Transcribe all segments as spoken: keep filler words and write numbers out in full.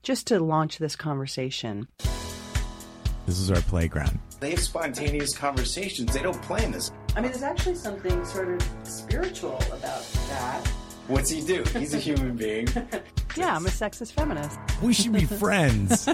just to launch this conversation. This is our playground. They have spontaneous conversations. They don't plan this. I mean, there's actually something sort of spiritual about that. What's he do? He's a human being. Yeah, I'm a sexist feminist. We should be friends.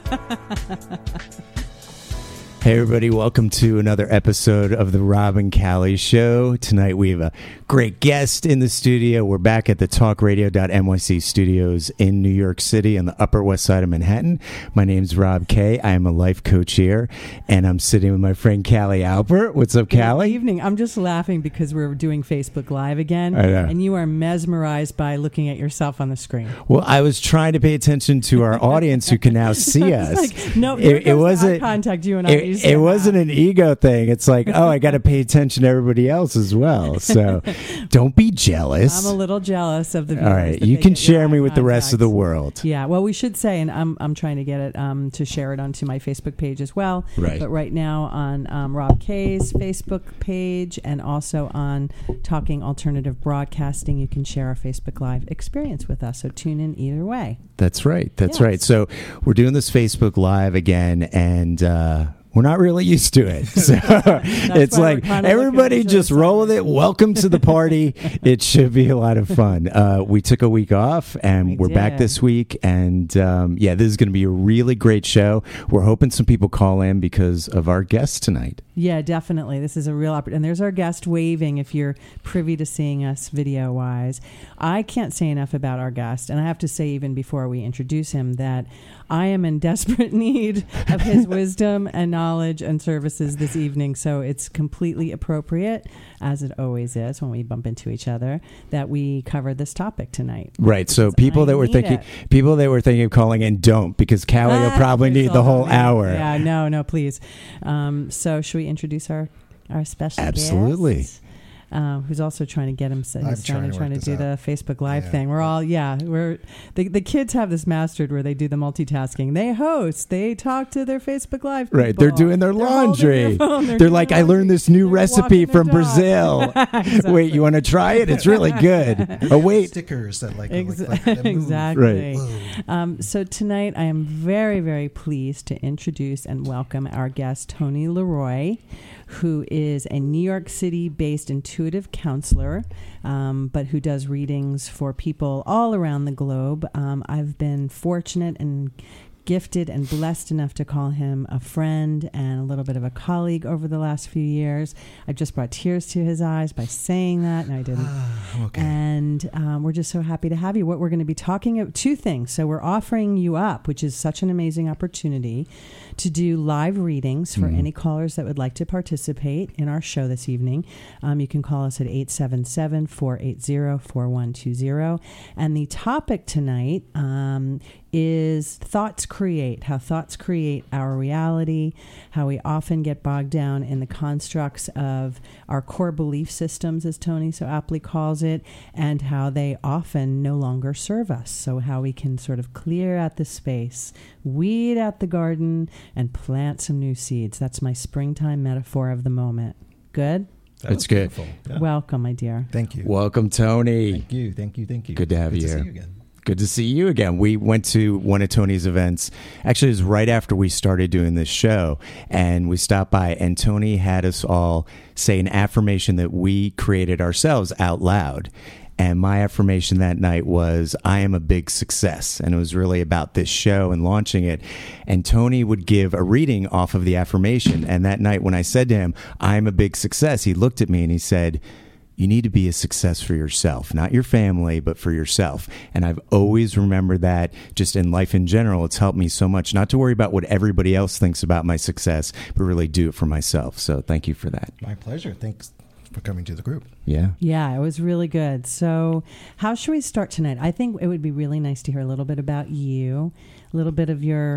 Hey, everybody. Welcome to another episode of the Rob and Callie Show. Tonight, we have a great guest in the studio. We're back at the talk radio dot N Y C studios in New York City on the Upper West Side of Manhattan. My name's Rob Kay. I am a life coach here, and I'm sitting with my friend Callie Albert. What's up, Callie? Good evening. I'm just laughing because we're doing Facebook Live again, I know. and you are mesmerized by looking at yourself on the screen. Well, I was trying to pay attention to our audience who can now see us. Like, no, it, it wasn't contact you and I. It, it wasn't an ego thing. It's like, oh, I got to pay attention to everybody else as well. So don't be jealous. I'm a little jealous of the viewers. All right, that you they can get share your me eye with the rest of the contact. world. Yeah, well, we should say, and I'm I'm trying to get it um, to share it onto my Facebook page as well. Right. But right now on um, Rob Kay's Facebook page and also on Talking Alternative Broadcasting, you can share our Facebook Live experience with us. So tune in either way. That's right. That's Yes. right. So we're doing this Facebook Live again, and uh, we're not really used to it. So it's why like we're kinda everybody looking just into roll with it. Welcome to the party. It should be a lot of fun. Uh, we took a week off, and We we're back did. this week. And um, yeah, this is going to be a really great show. We're hoping some people call in because of our guest tonight. Yeah, definitely. This is a real opportunity. And there's our guest waving if you're privy to seeing us video-wise. I can't say enough about our guest. And I have to say, even before we introduce him, that I am in desperate need of his wisdom and knowledge and services this evening. So it's completely appropriate, as it always is when we bump into each other, that we cover this topic tonight. Right. So Because people I that were need thinking, it. people that were thinking of calling in don't, because Callie will Ah, probably please need the don't whole me. hour. Yeah, no, no, please. Um, so should we introduce our, our special Absolutely. guest? Um, who's also trying to get him. So I'm he's trying trying to, to trying to work do this the Facebook Live Yeah. thing. We're all yeah. We're the the kids have this mastered where they do the multitasking. They host. They talk to their Facebook Live. Right, people. they're doing their They're holding laundry. their phone. They're, doing like, their I laundry. learned this new They're recipe walking their from dog. Brazil. Exactly. Wait, you want to try it? It's really good. Oh, wait. Stickers that like, Ex- like, like that move. exactly. Right. Um, so tonight I am very, very pleased to introduce and welcome our guest, Tony Leroy, who is a New York City-based intuitive counselor, um, but who does readings for people all around the globe. Um, I've been fortunate and gifted and blessed enough to call him a friend and a little bit of a colleague over the last few years. I've just brought tears to his eyes by saying that, and I didn't. Ah, okay. And um, we're just so happy to have you. What we're going to be talking about, two things. So we're offering you up, which is such an amazing opportunity, to do live readings for Mhm. any callers that would like to participate in our show this evening. Um, you can call us at eight seven seven, four eight zero, four one two zero. And the topic tonight um, is thoughts create, how thoughts create our reality, how we often get bogged down in the constructs of our core belief systems, as Tony so aptly calls it, and how they often no longer serve us. So how we can sort of clear out the space, weed out the garden, and plant some new seeds. That's my springtime metaphor of the moment. Good? That It's was good. beautiful. Yeah. Welcome, my dear. Thank you. Welcome, Tony. Thank you. Thank you. Thank you. Good to have Good you to here. see you again. Good to see you again. We went to one of Tony's events. Actually, it was right after we started doing this show, and we stopped by, and Tony had us all say an affirmation that we created ourselves out loud. And my affirmation that night was, I am a big success. And it was really about this show and launching it. And Tony would give a reading off of the affirmation. And that night when I said to him, I'm a big success, he looked at me and he said, you need to be a success for yourself, not your family, but for yourself. And I've always remembered that just in life in general. It's helped me so much not to worry about what everybody else thinks about my success, but really do it for myself. So thank you for that. My pleasure. Thanks for coming to the group. Yeah. Yeah, it was really good. So how should we start tonight? I think it would be really nice to hear a little bit about you, a little bit of your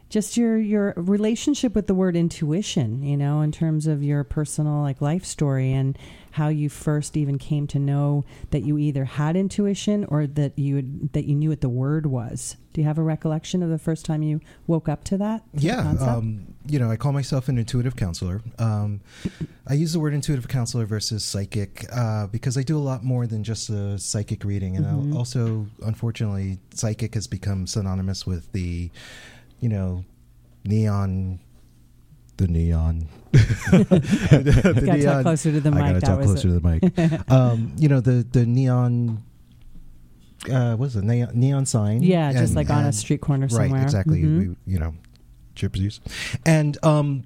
just your your relationship with the word intuition, you know, in terms of your personal like life story and how you first even came to know that you either had intuition or that you had, that you knew what the word was. Do you have a recollection of the first time you woke up to that? To Yeah, um, you know, I call myself an intuitive counselor. Um, I use the word intuitive counselor versus psychic uh, because I do a lot more than just a psychic reading, and mm-hmm. also, unfortunately, psychic has become synonymous with the, you know, neon. The neon. the, the gotta neon. Talk closer to the mic. I gotta that talk was closer it. to the mic. um, you know, the the neon. Uh, what is it? Neon, neon sign. Yeah, and, just like on and, a street corner somewhere. Right, exactly. Mm-hmm. We, you know, gypsies, and um,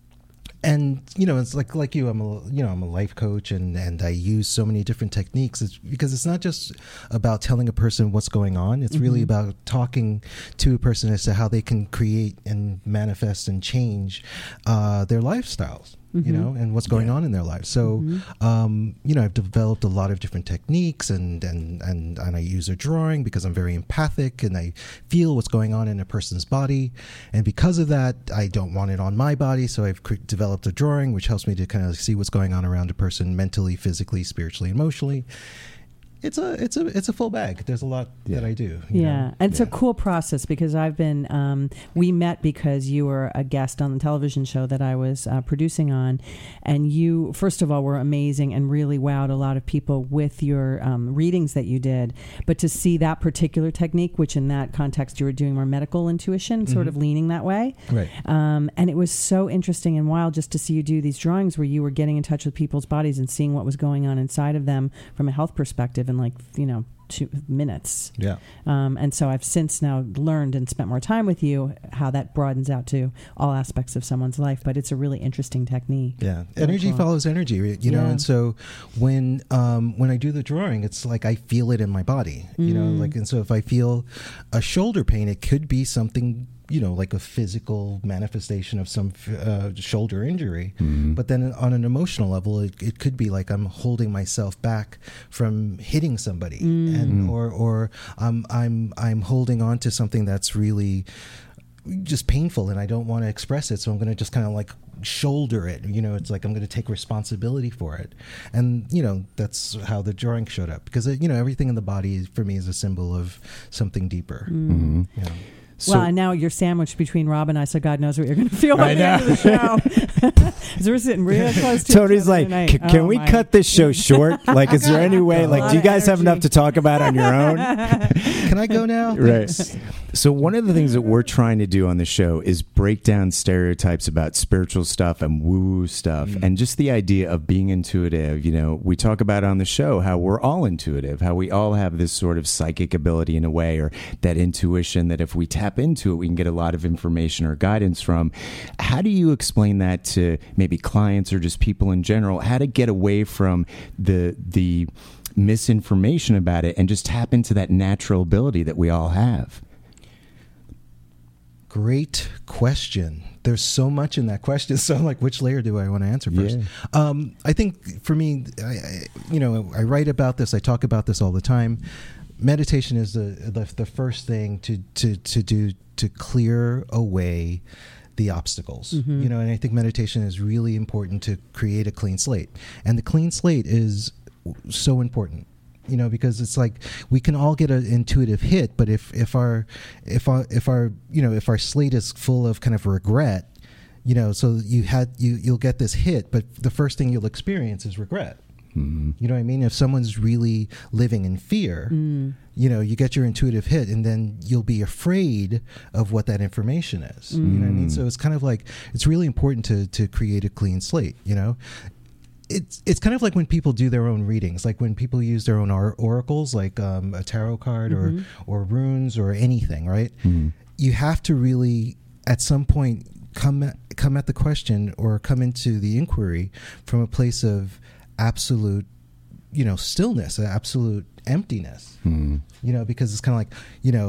and you know, it's like like you. I'm a you know I'm a life coach, and and I use so many different techniques. It's because it's not just about telling a person what's going on. It's mm-hmm. really about talking to a person as to how they can create and manifest and change uh, their lifestyles. Mm-hmm. You know, and what's going yeah. on in their lives. So, mm-hmm. um, you know, I've developed a lot of different techniques, and, and, and, and I use a drawing because I'm very empathic and I feel what's going on in a person's body. And because of that, I don't want it on my body. So I've cre- developed a drawing, which helps me to kind of see what's going on around a person mentally, physically, spiritually, emotionally. It's a it's a it's a full bag. There's a lot yeah. that I do. You yeah, know? and it's yeah. a cool process because I've been. Um, we met because you were a guest on the television show that I was uh, producing on, and you first of all were amazing and really wowed a lot of people with your um, readings that you did. But to see that particular technique, which in that context you were doing more medical intuition, sort mm-hmm. of leaning that way, right? Um, and it was so interesting and wild just to see you do these drawings where you were getting in touch with people's bodies and seeing what was going on inside of them from a health perspective. And like, you know, two minutes. Yeah. Um, and so I've since now learned and spent more time with you how that broadens out to all aspects of someone's life. But it's a really interesting technique. Yeah. Really Energy cool. follows energy, you yeah. know, and so when um, when I do the drawing, it's like I feel it in my body, mm. you know, like, and so if I feel a shoulder pain, it could be something, you know, like a physical manifestation of some uh, shoulder injury. Mm-hmm. But then on an emotional level, it, it could be like I'm holding myself back from hitting somebody, mm. and or or um, I'm I'm holding on to something that's really just painful, and I don't want to express it, so I'm going to just kind of like shoulder it. You know, it's like I'm going to take responsibility for it, and you know that's how the drawing showed up because it, you know everything in the body for me is a symbol of something deeper. Mm-hmm. Yeah. So, well, and now you're sandwiched between Rob and I, so God knows what you're going to feel by the end of the show. Because we're sitting real close to Tony's each other like, tonight. can oh we my. cut this show short? Like, is there any way? Like, do you guys have enough to talk about on your own? Can I go now? Right. So one of the things that we're trying to do on the show is break down stereotypes about spiritual stuff and woo stuff, mm. and just the idea of being intuitive. You know, we talk about on the show how we're all intuitive, how we all have this sort of psychic ability in a way, or that intuition that if we tap into it, we can get a lot of information or guidance from. How do you explain that to maybe clients or just people in general? How to get away from the the misinformation about it and just tap into that natural ability that we all have? Great question. There's so much in that question. So, like, which layer do I want to answer first? Yeah. Um, I think for me, I, I, you know, I write about this. I talk about this all the time. Meditation is the the, the first thing to, to, to do to clear away the obstacles. Mm-hmm. You know, and I think meditation is really important to create a clean slate. And the clean slate is so important. You know, because it's like we can all get an intuitive hit, but if, if our if our if our you know if our slate is full of kind of regret, you know, so you had you you'll get this hit, but the first thing you'll experience is regret. Mm-hmm. You know what I mean? If someone's really living in fear, mm. you know, you get your intuitive hit, and then you'll be afraid of what that information is. Mm. You know what I mean? So it's kind of like it's really important to to create a clean slate. You know. It's it's kind of like when people do their own readings, like when people use their own or- oracles, like um, a tarot card mm-hmm. or or runes or anything, right? Mm-hmm. You have to really, at some point, come at, come at the question or come into the inquiry from a place of absolute, you know, stillness, absolute emptiness. Mm-hmm. You know, because it's kind of like, you know,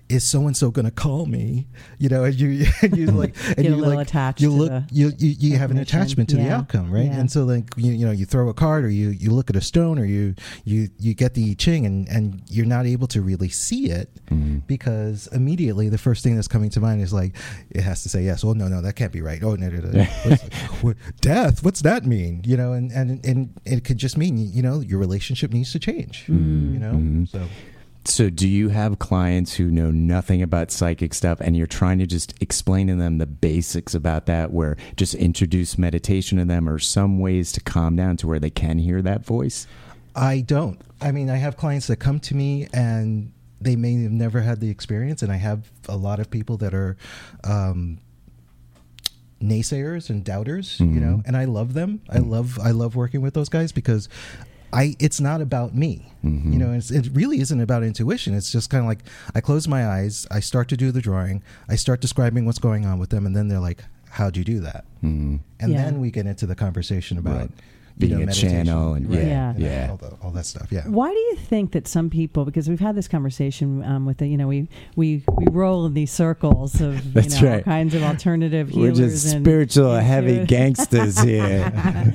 is so and so going to call me? You know, and you and you like and Get a you little like attached you to look the you you, you have an information. attachment to the Yeah. outcome, right? Yeah. And so like you you know you throw a card or you you look at a stone or you you you get the I Ching and and you're not able to really see it Mm-hmm. because immediately the first thing that's coming to mind is like it has to say yes. Oh no no that can't be right. Oh no no no. What's, what, death? What's that mean? You know, and and and it could just mean you know your relationship needs to change. Mm-hmm. You know, Mm-hmm. so. So do you have clients who know nothing about psychic stuff and you're trying to just explain to them the basics about that, where just introduce meditation to them or some ways to calm down to where they can hear that voice? I don't. I mean, I have clients that come to me and they may have never had the experience, and I have a lot of people that are um, naysayers and doubters, Mm-hmm. you know, and I love them. I love I love working with those guys because I it's not about me, Mm-hmm. you know. It's, it really isn't about intuition. It's just kind of like I close my eyes, I start to do the drawing, I start describing what's going on with them, and then they're like, "How'd you do that?" Mm-hmm. And Yeah. then we get into the conversation about Right. you Being know, a meditation. channel and- Right. yeah, You know, yeah. all, the, all that stuff. Yeah. Why do you think that some people, because we've had this conversation um, with the, you know, we, we, we roll in these circles of, you That's know, all right. kinds of alternative We're healers just and spiritual heavy intuitive- gangsters here.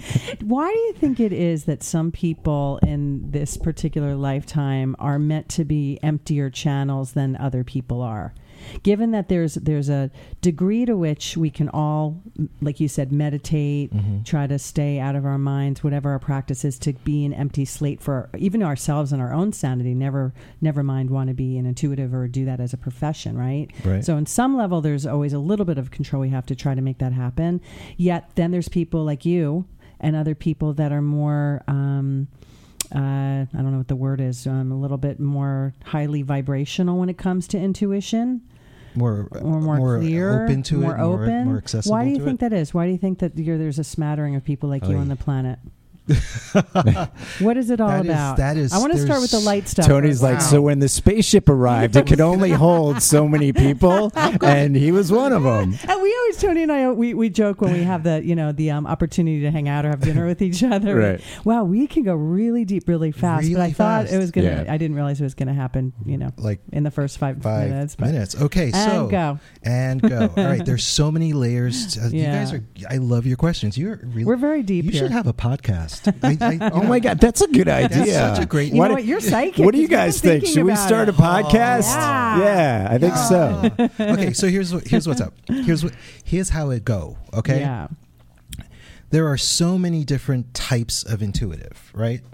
Why do you think it is that some people in this particular lifetime are meant to be emptier channels than other people are? Given that there's there's a degree to which we can all, like you said, meditate, Mm-hmm. try to stay out of our minds, whatever our practice is, to be an empty slate for even ourselves and our own sanity. Never, never mind want to be an intuitive or do that as a profession, right? Right. So, on some level, there's always a little bit of control we have to try to make that happen. Yet, then there's people like you and other people that are more. Um, uh, I don't know what the word is. Um, a little bit more highly vibrational when it comes to intuition. More, Or more, more clear, open to more it, more, open, more accessible. Why do you to think it? that is? Why do you think that you're, there's a smattering of people like you Oy. on the planet? What is it all That is- about? that is- I want to start with the there's- light stuff. Tony's first. like, Wow. so when the spaceship arrived, it could only hold so many people, and he was one of them. And we always, Tony and I, we, we joke when we have the, you know, the um, opportunity to hang out or have dinner with each other. Right. Wow, we can go really deep, really fast. but I Really thought fast. it was gonna. Yeah. I didn't realize it was gonna happen. You know, Like in the first five, five minutes. But minutes. Okay, And so go. and go. All right, there's so many layers. Uh, You Yeah. guys are. I love your questions. You're really. We're very deep You here. should have a podcast. I, I, Oh my God, that's a good idea. That's such a great. You What know do- what? You're psychic. What do you We've been guys think? thinking Should we about start it. a podcast? Yeah. Yeah, I think so. Okay, so here's what here's what's up. Here's what here's how it go. Okay. Yeah. There are so many different types of intuitive, right?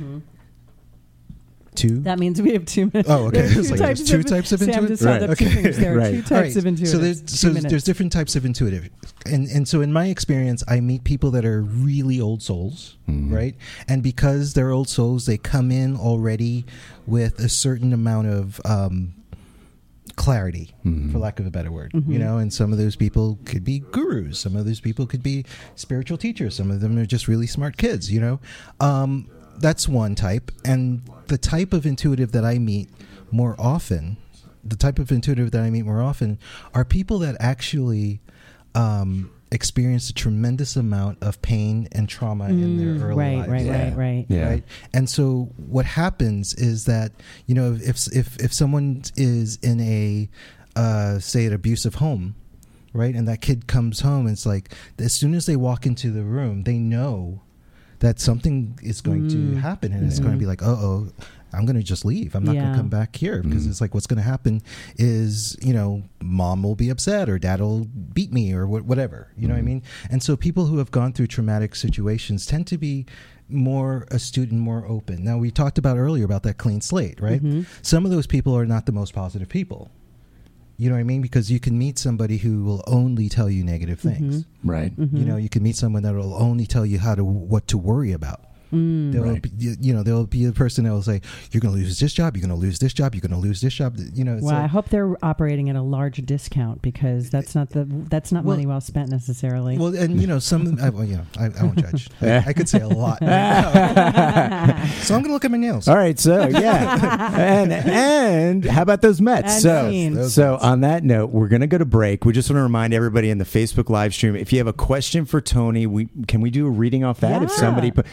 Two. That means we have two minutes. Oh, okay. There are It's like there's two types of Sam intuitive? just held Right. up two Okay. fingers. There are Right. two types All right. of intuitive. So there's Two so minutes. there's different types of intuitive, and and so in my experience, I meet people that are really old souls, right? And because they're old souls, they come in already with a certain amount of um, clarity, for lack of a better word, you know. And some of those people could be gurus, some of those people could be spiritual teachers, some of them are just really smart kids, you know. Um, that's one type, and the type of intuitive that I meet more often, the type of intuitive that I meet more often are people that actually um, experience a tremendous amount of pain and trauma in their early right, lives. right, Yeah. right, right. Yeah. Right. And so what happens is that, you know, if if if someone is in a uh, say an abusive home, right, and that kid comes home, it's like as soon as they walk into the room, they know that something is going to happen, and it's going to be like, uh oh, I'm going to just leave. I'm not going Yeah. to come back here, because it's like what's going to happen is, you know, mom will be upset or dad will beat me or wh- whatever. You know what I mean? And so people who have gone through traumatic situations tend to be more astute and more open. Now, we talked about earlier about that clean slate, right? Some of those people are not the most positive people. You know what I mean? Because you can meet somebody who will only tell you negative things. Right. You know, you can meet someone that will only tell you how to what to worry about. There will Right. be, you you know, there will be a person that will say, "You're going to lose this job. You're going to lose this job. You're going to lose this job." You know, it's Well, I like, hope they're operating at a large discount, because that's not the that's not Well- money well spent necessarily. well, and you know, some. I, well, you know, I, I won't judge. I, I could say a lot. So I'm going to look at my nails. All right, so yeah, and and how about those Mets? And so scene. Those so Mets. on that note, we're gonna go to break. We just want to remind everybody in the Facebook live stream, if you have a question for Tony, we can we do a reading off that? If Yeah. somebody, put, so you can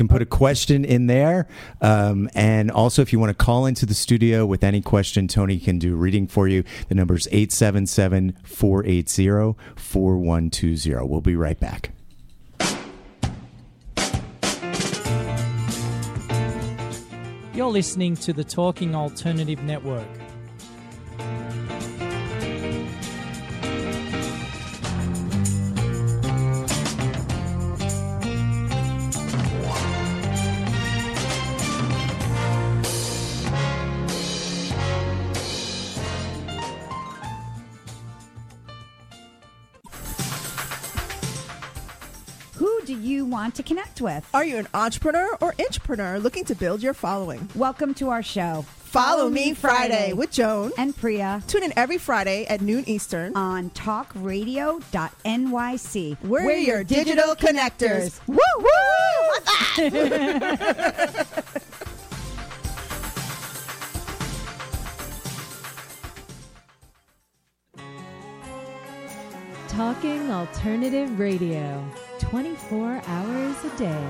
can put a question in there. Um, and also, if you want to call into the studio with any question, Tony can do reading for you. The number is eight seven seven, four eight zero, four one two zero. We'll be right back. You're listening to the Talking Alternative Network. Do you want to connect with? Are you an entrepreneur or intrapreneur looking to build your following? Welcome to our show. Follow, Follow Me Friday. Friday with Joan and Priya. Tune in every Friday at noon Eastern on talk radio dot N Y C. We're, We're your, your digital, digital connectors. connectors. Woo woo! What's Talking Alternative Radio, twenty-four hours a day.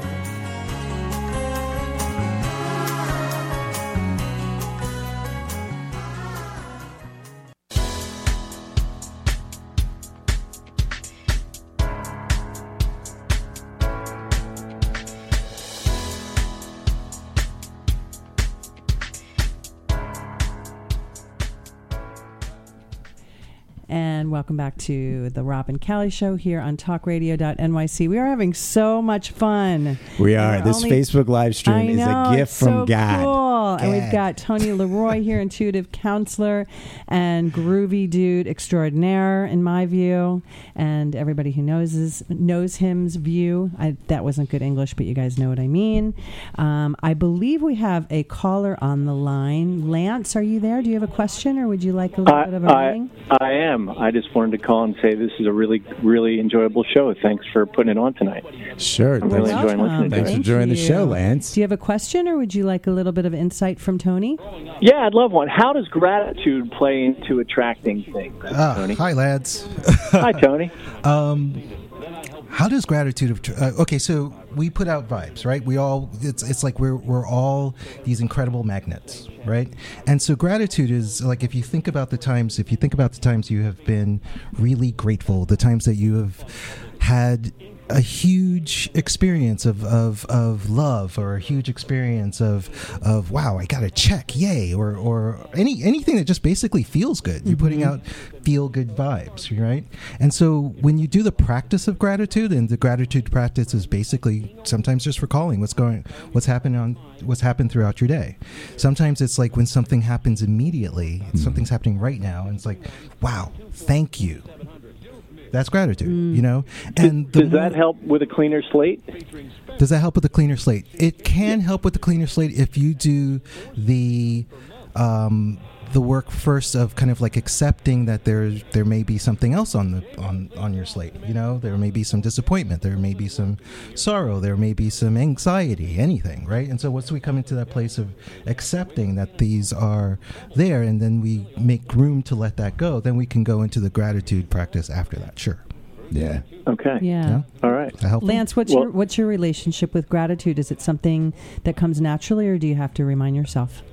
And welcome back to the Rob and Callie Show here on talk radio dot N Y C. We are having so much fun. We are. This only, Facebook live stream know, is a gift from so God. Cool. God. And we've got Tony Leroy here, intuitive counselor and groovy dude extraordinaire, in my view. And everybody who knows his, knows him's view. I, that wasn't good English, but you guys know what I mean. Um, I believe we have a caller on the line. Lance, are you there? Do you have a question, or would you like a little I, bit of a I, reading? I am. I just wanted to call and say this is a really, really enjoyable show. Thanks for putting it on tonight. Sure. I'm really enjoying listening to it. Thanks for joining the show, Lance. Do you have a question, or would you like a little bit of insight from Tony? Yeah, I'd love one. How does gratitude play into attracting things, uh, Tony? Hi, lads. Hi, Tony. Um, how does gratitude? Uh, okay, so we put out vibes, right? We all. It's it's like we're we're all these incredible magnets, right? And so gratitude is like, if you think about the times, if you think about the times you have been really grateful, the times that you have had a huge experience of, of, of love, or a huge experience of of wow, I got a check, yay, or or any anything that just basically feels good. You're mm-hmm. putting out feel good vibes, right? And so when you do the practice of gratitude, and the gratitude practice is basically sometimes just recalling what's going what's happened on what's happened throughout your day. Sometimes it's like when something happens immediately, mm-hmm. something's happening right now, and it's like, wow, thank you. That's gratitude, mm. you know? And does, does that help with a cleaner slate? Does that help with a cleaner slate? It can help with the cleaner slate if you do the um, the work first of kind of like accepting that there there may be something else on the on, on your slate. You know, there may be some disappointment, there may be some sorrow, there may be some anxiety, anything, right? And so once we come into that place of accepting that these are there, and then we make room to let that go, then we can go into the gratitude practice after that. Sure. Yeah. Okay. Yeah. yeah? All right. Lance, what's well, your what's your relationship with gratitude? Is it something that comes naturally, or do you have to remind yourself?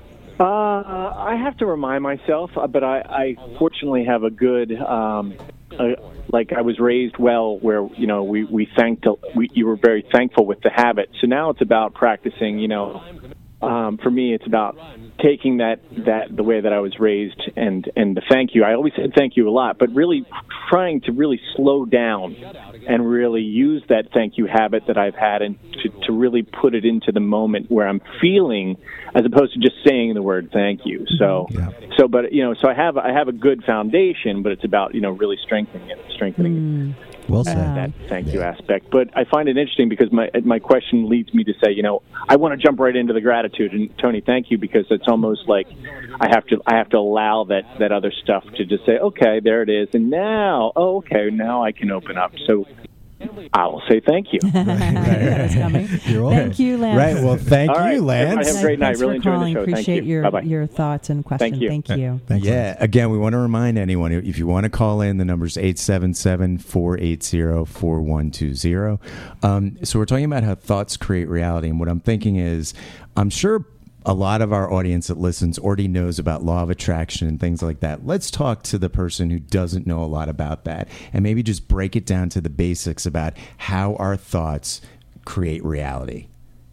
Uh, I have to remind myself, but I, I fortunately have a good, um, uh, like I was raised well, where you know we we thanked, we you were very thankful with the habit. So now it's about practicing. You know, um, for me, it's about taking that, that the way that I was raised, and and the thank you. I always said thank you a lot, but really trying to really slow down and really use that thank you habit that I've had, and to, to really put it into the moment where I'm feeling, as opposed to just saying the word thank you. So, yeah. so, but you know, so I have I have a good foundation, but it's about you know really strengthening it, strengthening mm. it. Well said. That, that thank you aspect. But I find it interesting because my my question leads me to say, you know, I want to jump right into the gratitude. And Tony, thank you, because it's almost like I have to I have to allow that, that other stuff to just say, okay, there it is, and now, oh, okay, now I can open up. So I will say thank you. That was coming. You're Thank you, Lance. Right. Well, thank All right. you, Lance. Have a great night. Thanks Really for enjoyed calling. the show. Thank Appreciate you. your Bye-bye. your thoughts and questions. you. Thank you. Thanks, Yeah. Lance. Again, we want to remind anyone if you want to call in, the number's eight seven seven, four eight zero, four one two zero. Um, so we're talking about how thoughts create reality. And what I'm thinking is, I'm sure a lot of our audience that listens already knows about law of attraction and things like that. Let's talk to the person who doesn't know a lot about that and maybe just break it down to the basics about how our thoughts create reality.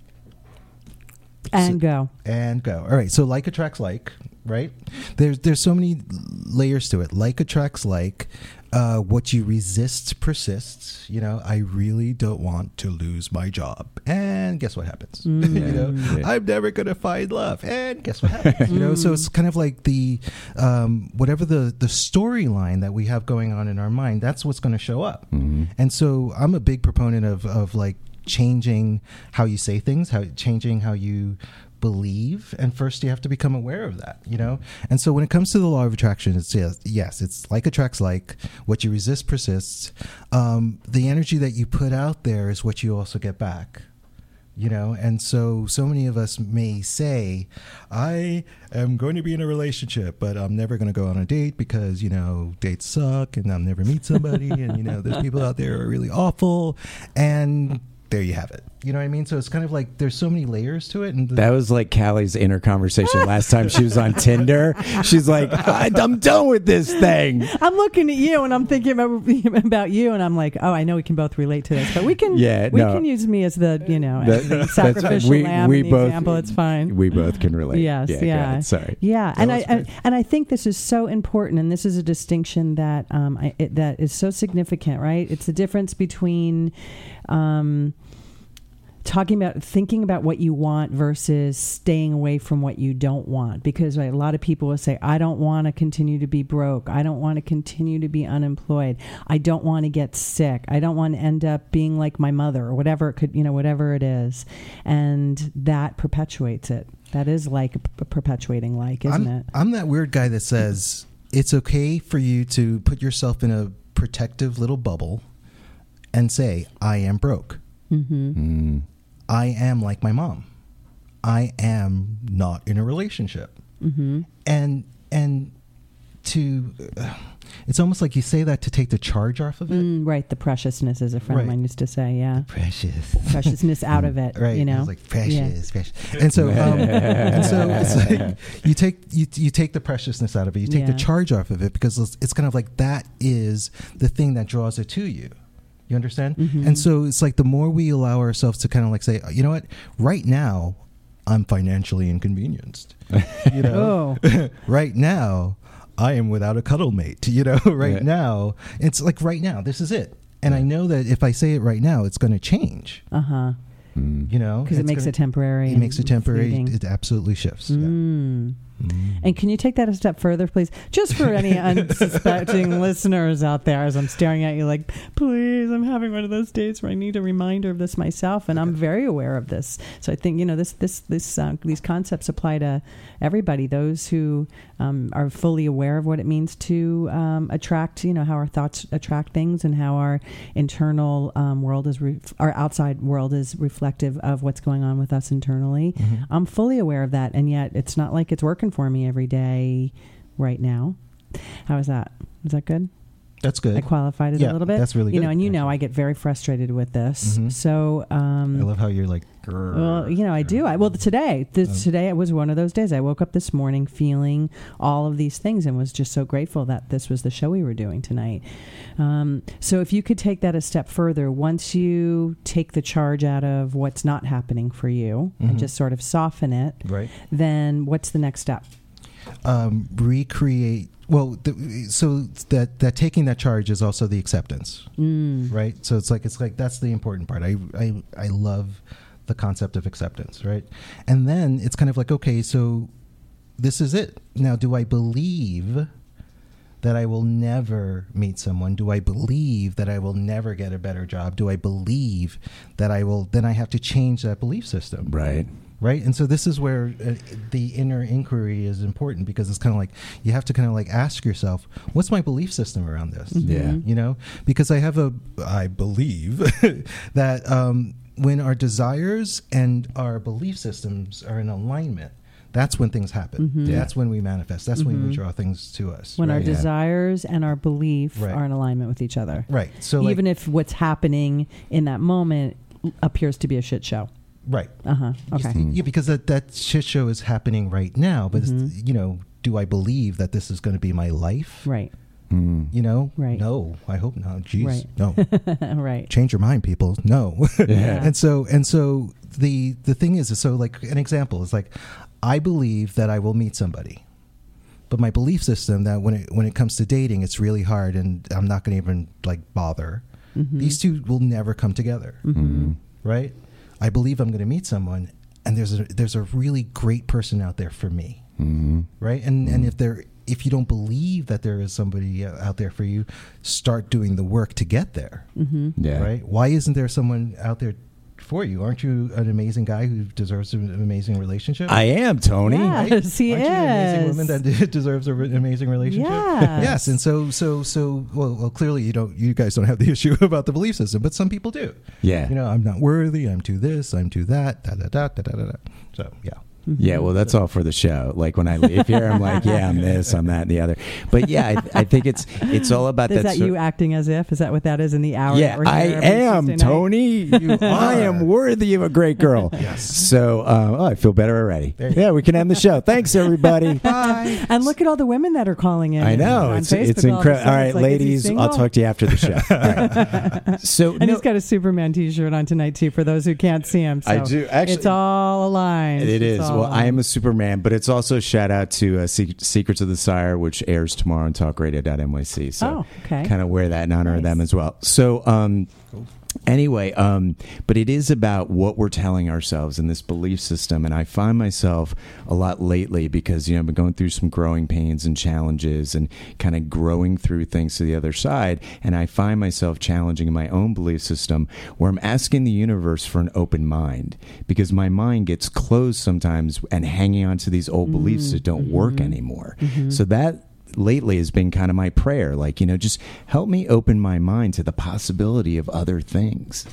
And go. And go. All right. So like attracts like, right? There's there's so many layers to it. Like attracts like. Uh, what you resist persists. You know, I really don't want to lose my job. And guess what happens? Mm. you know, Yeah. I'm never going to find love. And guess what happens? you know, so it's kind of like the, um, whatever the, the storyline that we have going on in our mind, that's what's going to show up. Mm-hmm. And so I'm a big proponent of, of like changing how you say things, how changing how you believe, and first you have to become aware of that, you know. And so when it comes to the law of attraction, it's yes, yes it's like attracts like. What you resist persists. Um, the energy that you put out there is what you also get back, you know. And so so many of us may say, I am going to be in a relationship, but I'm never going to go on a date because, you know, dates suck and I'll never meet somebody and, you know, there's people out there who are really awful, and there you have it. You know what I mean? So it's kind of like there's so many layers to it. And the, That was like Callie's inner conversation last time she was on Tinder. She's like, I, I'm done with this thing. I'm looking at you and I'm thinking about, about you, and I'm like, oh, I know we can both relate to this, but we can Yeah, we no. can use me as the, you know, That- as the that's- sacrificial we- lamb we in the both- example. It's fine. We both can relate. Yes, yeah. go yeah, ahead. Sorry. yeah, That and I was and, great. and I think this is so important, and this is a distinction that um I, it, that is so significant, right? It's the difference between um. talking about thinking about what you want versus staying away from what you don't want, because right, a lot of people will say, I don't want to continue to be broke, I don't want to continue to be unemployed, I don't want to get sick, I don't want to end up being like my mother, or whatever it could, you know, whatever it is, and that perpetuates it. That is like p- perpetuating like, isn't I'm, it? I'm that weird guy that says it's okay for you to put yourself in a protective little bubble and say, I am broke. Mm-hmm. Mm. I am like my mom. I am not in a relationship. Mm-hmm. And and to uh, it's almost like you say that to take the charge off of it. Mm, right, the preciousness, as a friend of Right. mine used to say, yeah. Precious. Preciousness out of it, Right. you know? It's like precious, Yeah. precious. And so um, and so it's like you take you you take the preciousness out of it. You take Yeah. the charge off of it, because it's, it's kind of like that is the thing that draws it to you. You understand? Mm-hmm. And so it's like the more we allow ourselves to kind of like say, you know what, right now I'm financially inconvenienced. You know, Oh. right now I am without a cuddle mate. You know, right Yeah. now it's like right now this is it. And I know that if I say it right now, it's going to change. Uh-huh. Mm. You know, Because it It's makes gonna- it temporary. It and makes it temporary. fleeting. It absolutely shifts. Yeah. Mm. And can you take that a step further, please? Just for any unsuspecting listeners out there, as I'm staring at you like, please, I'm having one of those days where I need a reminder of this myself, and I'm very aware of this. So I think, you know, this, this, this, uh, these concepts apply to everybody. Those who um, are fully aware of what it means to um, attract, you know, how our thoughts attract things, and how our internal um, world is, re- our outside world is reflective of what's going on with us internally. Mhm. I'm fully aware of that, and yet it's not like it's working for me every day right now. How is that? Is that good? That's good. I qualified it Yeah, a little bit. that's really You good, know, and you know, actually. I get very frustrated with this. Mhm. So, um, I love how you're like, well, you know, I do. I well, today, this, Um, today it was one of those days. I woke up this morning feeling all of these things, and was just so grateful that this was the show we were doing tonight. Um, so, if you could take that a step further, once you take the charge out of what's not happening for you Mhm. and just sort of soften it, right. then what's the next step? Um, recreate. Well, the, so that that taking that charge is also the acceptance, Mm. right? So it's like it's like that's the important part. I I I love the concept of acceptance, right? And then it's kind of like, okay, so this is it. Now, do I believe that I will never meet someone? Do I believe that I will never get a better job? Do I believe that I will? Then I have to change that belief system, Right. Right. And so this is where uh, the inner inquiry is important, because it's kind of like you have to kind of like ask yourself, what's my belief system around this? Mm-hmm. Yeah. You know, because I have a, I believe that um, when our desires and our belief systems are in alignment, that's when things happen. Mm-hmm. Yeah. That's when we manifest. That's Mm-hmm. when we draw things to us. When right? our Yeah. desires and our belief Right. are in alignment with each other. Right. So like, Even if what's happening in that moment appears to be a shit show. right. Uh-huh. Okay. Yeah, because that, that shit show is happening right now. But, Mhm. it's, you know, do I believe that this is going to be my life? Right. Mm. You know? Right. No, I hope not. Jeez. Right. No. Right. Change your mind, people. No. Yeah. And so, and so the, the thing is, is, so like an example is like, I believe that I will meet somebody, but my belief system that when it, when it comes to dating, it's really hard and I'm not going to even like bother. Mhm. These two will never come together. Mm-hmm. Right? I believe I'm going to meet someone, and there's a there's a really great person out there for me, Mm-hmm. right? And and if there if you don't believe that there is somebody out there for you, start doing the work to get there, Mm-hmm. Yeah. right? Why isn't there someone out there for you? Aren't you an amazing guy who deserves an amazing relationship? I am, Tony. Yeah. Yes, he Aren't you an amazing is. woman that deserves a re- amazing relationship? Yes. Yes, and so so so well, well, clearly you don't you guys don't have the issue about the belief system, but some people do. Yeah. You know, I'm not worthy. I'm too this. I'm too that. Da da da da da da. da. So yeah. Yeah, well, that's all for the show. Like when I leave here, I'm like, yeah, I'm this, I'm that, and the other. But yeah, I, I think it's it's all about Is that. that sort- you acting as if? Is that what that is in the hour? Yeah, that we're I here every am, Tuesday night? Tony. You, I am worthy of a great girl. Yes. So, uh, oh, I feel better already. There you Yeah, we can end the show. Thanks, everybody. Bye. And look at all the women that are calling in. I know. on It's, Facebook it's all of a incredible. sudden. All right, It's like, is he ladies, I'll single? talk to you after the show. All right. So, And no, he's got a Superman T-shirt on tonight too. For those who can't see him, so I do. Actually, it's all aligned. It is. It's all Well, I am a aligned. Superman, but it's also a shout out to uh, Se- Secrets of the Sire, which airs tomorrow on talk radio dot N Y C. So Oh, okay. kind of wear that in honor of Nice. them as well. So, um, anyway, um, but it is about what we're telling ourselves in this belief system. And I find myself a lot lately because, you know, I've been going through some growing pains and challenges and kind of growing through things to the other side. And I find myself challenging my own belief system where I'm asking the universe for an open mind because my mind gets closed sometimes and hanging on to these old Mm-hmm. beliefs that don't work anymore. So that lately has been kind of my prayer, like, you know, just help me open my mind to the possibility of other things.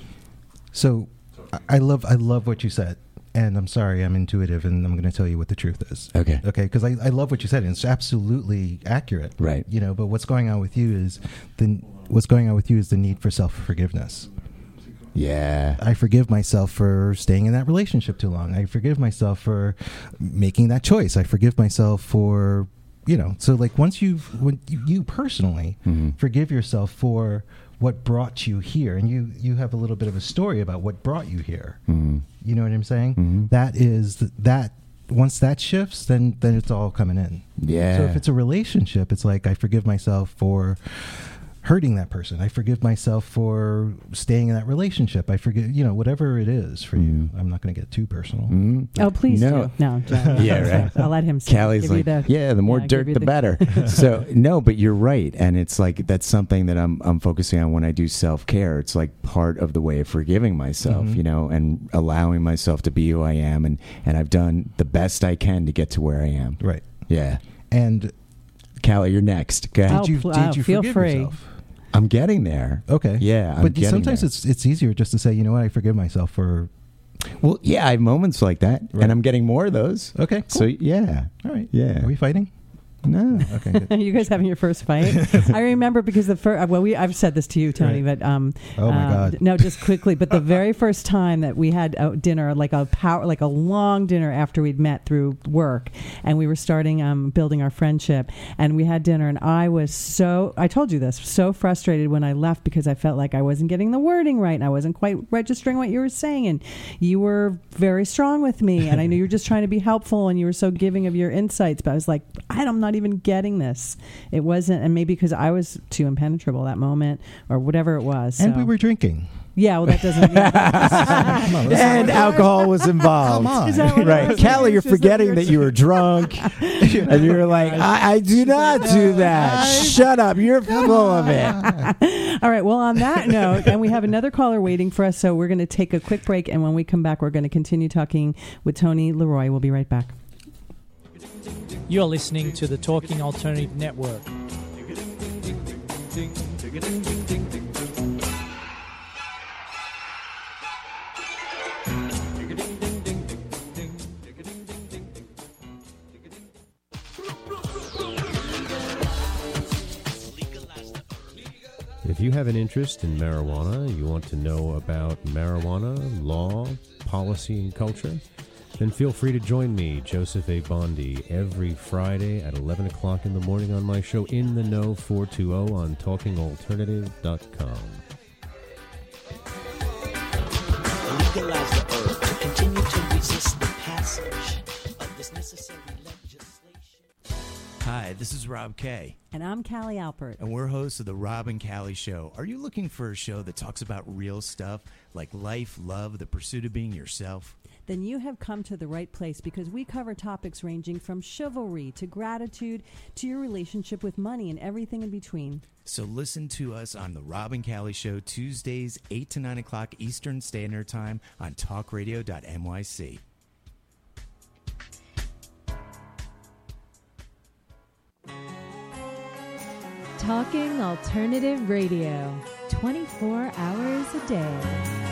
So I- I love I love what you said, and I'm sorry I'm intuitive, and I'm going to tell you what the truth is. Okay. Okay, because I, I love what you said, and it's absolutely accurate. Right. You know, but what's going on with you is the what's going on with you is the need for self forgiveness. Yeah. I forgive myself for staying in that relationship too long. I forgive myself for making that choice. I forgive myself for, you know, so like once you've, when you, you personally Mhm. forgive yourself for what brought you here, and you, you have a little bit of a story about what brought you here. Mhm. You know what I'm saying? Mhm. That is, th- that, once that shifts, then, then it's all coming in. Yeah. So if it's a relationship, it's like I forgive myself for hurting that person. I forgive myself for staying in that relationship. I forgive, you know, whatever it is for you. I'm not going to get too personal. Mhm. Oh, please No. do. No, John. Yeah, right. I'll let him say. Callie's give like, you the, yeah, the more yeah, dirt, give you the, better. So no, but you're right, and it's like that's something that I'm I'm focusing on when I do self care. It's like part of the way of forgiving myself, Mhm. you know, and allowing myself to be who I am, and and I've done the best I can to get to where I am. Right. Yeah, And Callie, you're next. Go ahead. Oh, did you, pl- did oh, you feel forgive free. yourself? I'm getting there. Okay. Yeah, I'm but getting sometimes there. it's it's easier just to say, you know what, I forgive myself for. Well, yeah, I have moments like that, Right. and I'm getting more of those. Okay. So yeah, All right. yeah. Are we fighting? No. Okay. Good. Are you guys having your first fight? I remember because the first, well, we, I've said this to you, Tony, Right. but, um, Oh my um, God. no, just quickly, but the very first time that we had a dinner, like a power, like a long dinner after we'd met through work and we were starting, um, building our friendship and we had dinner and I was so, I told you this, so frustrated when I left because I felt like I wasn't getting the wording right and I wasn't quite registering what you were saying and you were very strong with me and I knew you were just trying to be helpful and you were so giving of your insights, but I was like, I'm not not even getting this. It wasn't, and maybe because I was too impenetrable that moment or whatever it was. And so. we were drinking. Yeah, well, that doesn't. Yeah. Come on, And alcohol was involved. Come on. Is that what it Right. was? Callie, you're It's just forgetting weird- that you were drunk. And you were like, I, I do not do that. Shut up. You're full of it. All right. Well, on that note, and we have another caller waiting for us, so we're going to take a quick break. And when we come back, we're going to continue talking with Tony Leroy. We'll be right back. You're listening to the Talking Alternative Network. If you have an interest in marijuana, you want to know about marijuana, law, policy, and culture, then feel free to join me, Joseph A. Bondi, every Friday at eleven o'clock in the morning on my show In the Know four two zero on talking alternative dot com. Legalize the herb to continue to resist the passage of this necessary legislation. Hi, this is Rob Kay. And I'm Callie Alpert. And we're hosts of the Rob and Callie Show. Are you looking for a show that talks about real stuff like life, love, the pursuit of being yourself? Then you have come to the right place, because we cover topics ranging from chivalry to gratitude to your relationship with money and everything in between. So listen to us on the Rob and Callie Show, Tuesdays, eight to nine o'clock Eastern Standard Time on talk radio dot N Y C. Talking Alternative Radio, twenty-four hours a day.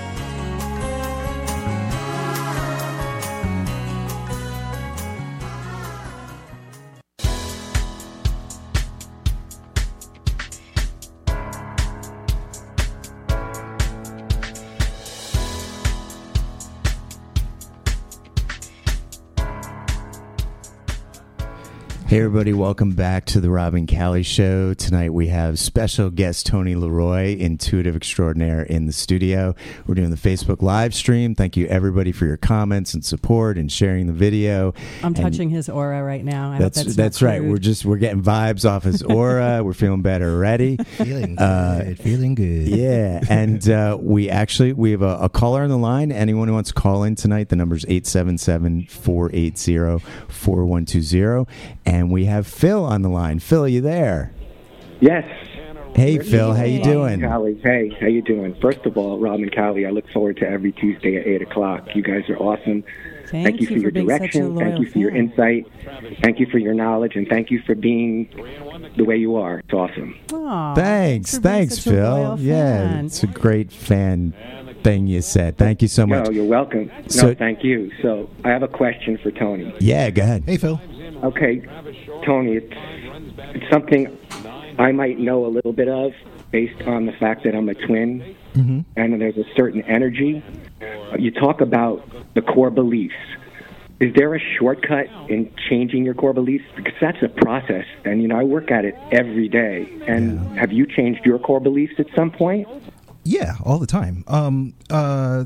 Hey everybody, welcome back to the Rob and Callie Show. Tonight we have special guest Tony Leroy, intuitive extraordinaire, in the studio. We're doing the Facebook live stream. Thank you everybody for your comments and support and sharing the video. I'm and touching his aura right now. I That's hope that's that's not right. crude. We're just we're getting vibes off his aura. We're feeling better already. Feeling good. Uh, feeling good. Yeah, and uh, we actually we have a, a caller on the line. Anyone who wants to call in tonight, the number's eight seven seven, four eight zero, four one two zero. And we have Phil on the line. Phil, are you there? Yes. Hey, Phil, how you doing? Callie, hey, how you doing? First of all, Rob and Callie, I look forward to every Tuesday at eight o'clock. You guys are awesome. Thank, thank you for, you for your being such a direction. loyal Thank you for your fan. insight. Thank you for your knowledge. And thank you for being the way you are. It's awesome. Aw, Thanks, for being thanks, such a loyal Phil. Yeah, fan. it's a great fan thing you said. Thank you so much. No, you're welcome. No, So- thank you. So I have a question for Tony. Yeah, go ahead. Hey, Phil. Okay, Tony, it's, it's something I might know a little bit of based on the fact that I'm a twin, Mm-hmm. and there's a certain energy. Uh, You talk about the core beliefs. Is there a shortcut in changing your core beliefs? Because that's a process, and, you know, I work at it every day. And have you changed your core beliefs at some point? Yeah, all the time. Um, uh,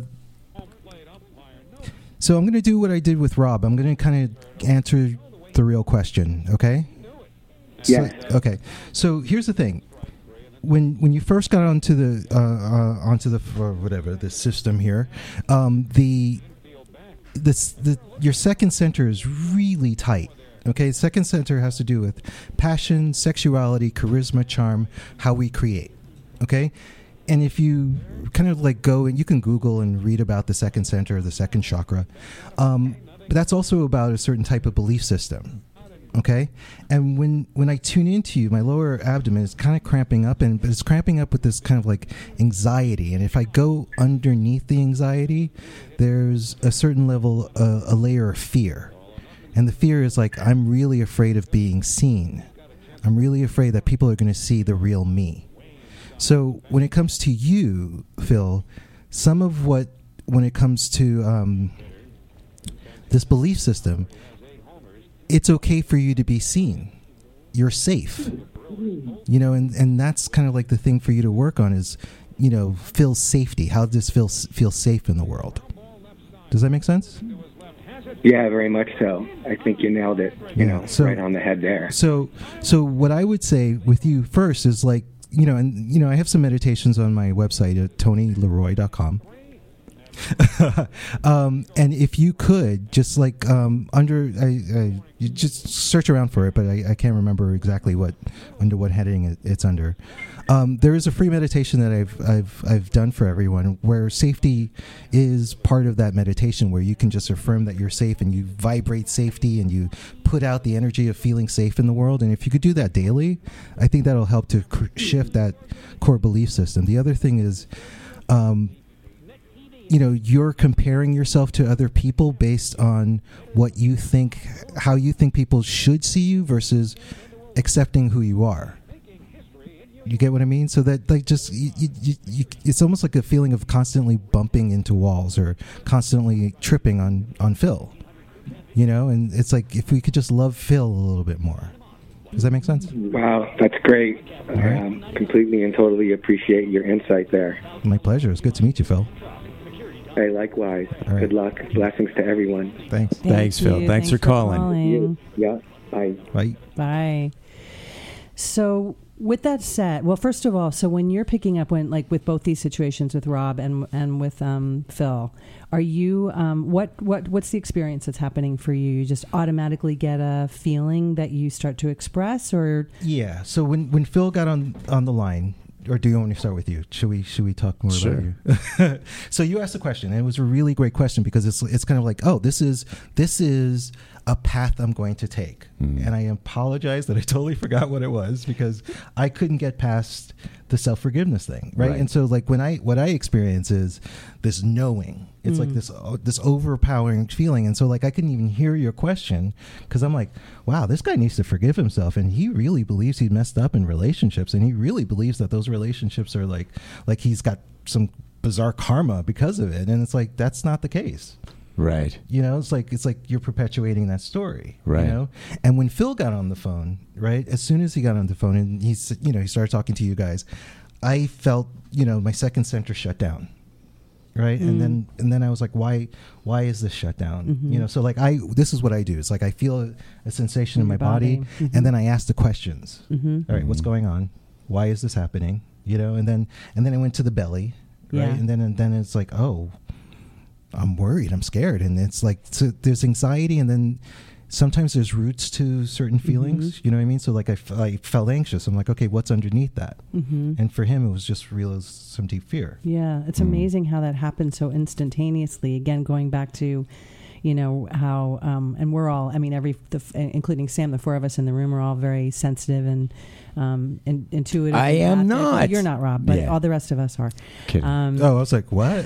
so I'm going to do what I did with Rob. I'm going to kind of answer the real question, okay? So, Yes. okay. So here's the thing. When when you first got onto the uh, uh, onto the or whatever the system here, um, the this the your second center is really tight. Okay, second center has to do with passion, sexuality, charisma, charm, how we create. Okay, and if you kind of like go and you can Google and read about the second center, the second chakra, um, but that's also about a certain type of belief system. Okay, and when when I tune into you, my lower abdomen is kind of cramping up, and but it's cramping up with this kind of like anxiety. And if I go underneath the anxiety, there's a certain level, uh, a layer of fear, and the fear is like I'm really afraid of being seen. I'm really afraid that people are going to see the real me. So when it comes to you, Phil, some of what when it comes to um, this belief system. It's okay for you to be seen. You're safe. You know, and, and that's kind of like the thing for you to work on is, you know, feel safety. How does feel feel safe in the world? Does that make sense? Yeah, very much so. I think you nailed it. You Yeah, know, so- right on the head there. So, so what I would say with you first is like, you know, and you know, I have some meditations on my website at tony leroy dot com. um, and if you could just like um, under, I, I you just search around for it, but I, I can't remember exactly what under what heading it, it's under. Um, there is a free meditation that I've I've I've done for everyone where safety is part of that meditation, where you can just affirm that you're safe and you vibrate safety and you put out the energy of feeling safe in the world. And if you could do that daily, I think that'll help to cr- shift that core belief system. The other thing is, um, you know, you're comparing yourself to other people based on what you think, how you think people should see you versus accepting who you are. You get what I mean? So that like just you, you, you, it's almost like a feeling of constantly bumping into walls or constantly tripping on, on Phil. You know, and it's like if we could just love Phil a little bit more. Does that make sense? Wow, that's great. I um, completely and totally appreciate your insight there. My pleasure. It's good to meet you, Phil. Hey, likewise. All right. Good luck. Blessings to everyone. Thanks. Thank Thanks, Phil. you. Thanks for calling. calling. Yeah. Bye. Bye. Bye. So with that said, well, first of all, so when you're picking up, when like with both these situations with Rob and and with um, Phil, are you um, what what what's the experience that's happening for you? You just automatically get a feeling that you start to express, or Yeah. So when, when Phil got on on the line, or do you want me to start with you? Should we should we talk more Sure. about you? So you asked a question, and it was a really great question because it's it's kind of like, oh, this is this is a path I'm going to take, Mm. and I apologize that I totally forgot what it was because I couldn't get past the self forgiveness thing, right? Right. And so like when I what I experience is this knowing. It's like this uh, this overpowering feeling, and so like I couldn't even hear your question because I'm like, wow, this guy needs to forgive himself, and he really believes he messed up in relationships, and he really believes that those relationships are like like he's got some bizarre karma because of it, and it's like that's not the case. Right. You know, it's like it's like you're perpetuating that story. Right. You know, and when Phil got on the phone, right, as soon as he got on the phone and he's you know he started talking to you guys, I felt you know my second center shut down. Right. Mm. And then and then I was like, why why is this shut down? Mm-hmm. You know, so like I this is what I do. It's like I feel a, a sensation in, In my your body, body. Mm-hmm. and then I ask the questions. Mhm. All right, what's going on? Why is this happening? You know, and then and then I went to the belly, right? Yeah. And then and then it's like, oh, I'm worried, I'm scared, and it's like so there's anxiety, and then sometimes there's roots to certain feelings. Mm-hmm. You know what I mean? So like I, f- I felt anxious. I'm like, okay, what's underneath that? Mhm. And for him, it was just real some deep fear. Yeah, it's Mm. amazing how that happens so instantaneously. Again, going back to, you know, how, um, and we're all, I mean, every, the, f- including Sam, the four of us in the room are all very sensitive and um, in, intuitive. I and am empathic. not. You're not, Rob, but Yeah. all the rest of us are. Kidding. Um, Oh, I was like, what?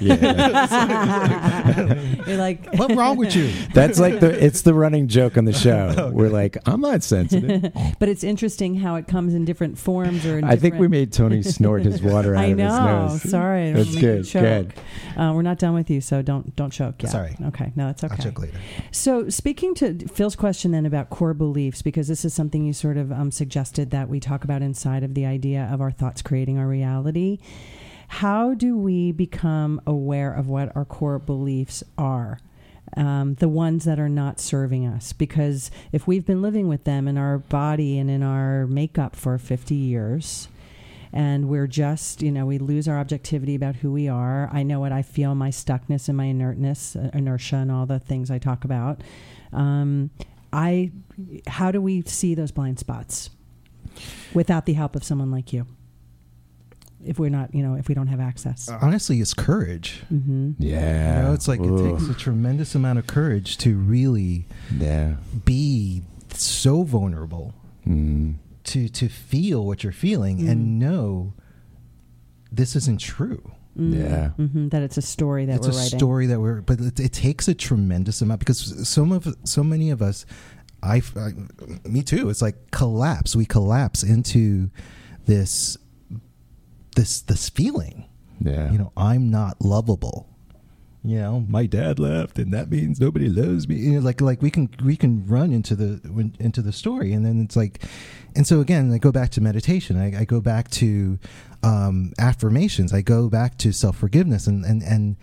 You're like, what's wrong with you? That's like the it's the running joke on the show. Okay. We're like, I'm not sensitive. but it's interesting how it comes in different forms. Or in I think we different- made Tony snort his water out I of know. his nose. Sorry, I don't That's make good. you choke. Good. Uh, we're not done with you, so don't don't choke yet. Sorry. Okay. No, that's okay. I'll check later. So, speaking to Phil's question then about core beliefs, because this is something you sort of um, suggested that we talk about inside of the idea of our thoughts creating our reality. How do we become aware of what our core beliefs are? Um, the ones that are not serving us, because if we've been living with them in our body and in our makeup for fifty years, and we're just, you know, we lose our objectivity about who we are. I know what I feel, my stuckness and my inertness, uh, inertia, and all the things I talk about. Um, I, how do we see those blind spots without the help of someone like you? If we're not, you know, if we don't have access. Honestly, it's courage. Mm-hmm. Yeah. You know, it's like Ooh. it takes a tremendous amount of courage to really Yeah. be so vulnerable Mm. to to feel what you're feeling Mm. and know this isn't true. Mm. Yeah. Mm-hmm. That it's a story that It's we're a writing. story that we're, but it, it takes a tremendous amount because some of so many of us, I, I, me too. It's like collapse. We collapse into this, this, this feeling. Yeah. You know, I'm not lovable. You know, my dad left, and that means nobody loves me. You know, like like we can we can run into the into the story, and then it's like, and so again, I go back to meditation. I, I go back to um, affirmations. I go back to self forgiveness, and and and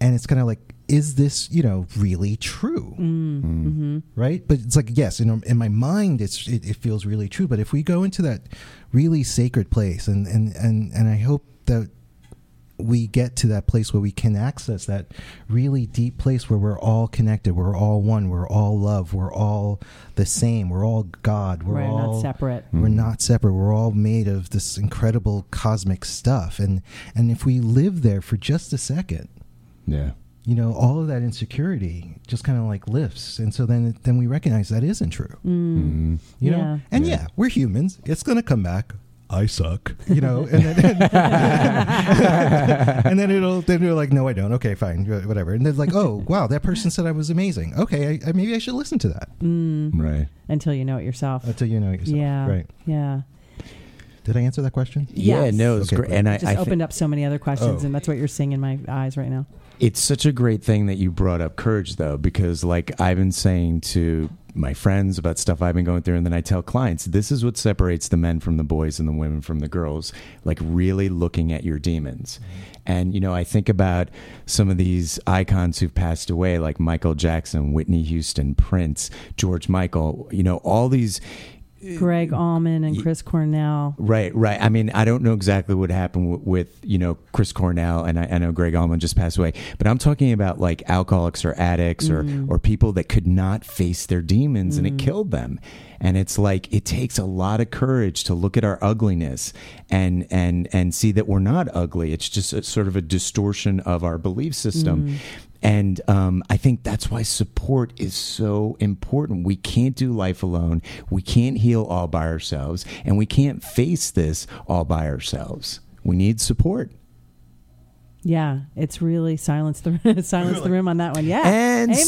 and it's kind of like, is this, you know, really true? Mm. Mm-hmm. Right? But it's like, yes, in, in my mind, it's it, it feels really true. But if we go into that really sacred place, and, and, and, and I hope that we get to that place where we can access that really deep place where we're all connected, we're all one, we're all love, we're all the same, we're all God, we're Right, all not separate. We're Mm. not separate. We're all made of this incredible cosmic stuff, and and if we live there for just a second, yeah, you know, all of that insecurity just kind of like lifts, and so then then we recognize that isn't true. Mm. You know, Yeah. and yeah. Yeah. we're humans. It's gonna come back. I suck, you know, and then and then it'll then you're like, no, I don't. Okay, fine, whatever. And then like, oh, wow, that person said I was amazing. Okay, I, I, maybe I should listen to that. Mm. Right. Until you know it yourself. Until you know it yourself. Yeah. Right. Yeah. Did I answer that question? Yeah, Yes. no, it's Okay, great. great. And I, Just I thi- opened up so many other questions, Oh. and that's what you're seeing in my eyes right now. it's such a great thing that you brought up courage, though, because like I've been saying to my friends about stuff I've been going through, and then I tell clients, this is what separates the men from the boys and the women from the girls, like really looking at your demons. And, you know, I think about some of these icons who've passed away, like Michael Jackson, Whitney Houston, Prince, George Michael, you know, all these... Greg Allman and Chris Cornell. Right, right. I mean, I don't know exactly what happened w- with, you know, Chris Cornell, and I, I know Greg Allman just passed away, but I'm talking about like alcoholics or addicts Mm. or, or people that could not face their demons, and it Mm. killed them. And it's like, it takes a lot of courage to look at our ugliness and, and, and see that we're not ugly. It's just a, sort of a distortion of our belief system. Mm. And um, I think that's why support is so important. We can't do life alone. We can't heal all by ourselves. And we can't face this all by ourselves. We need support. Yeah, it's really silence the silence the room on that one. Yeah, And Amen.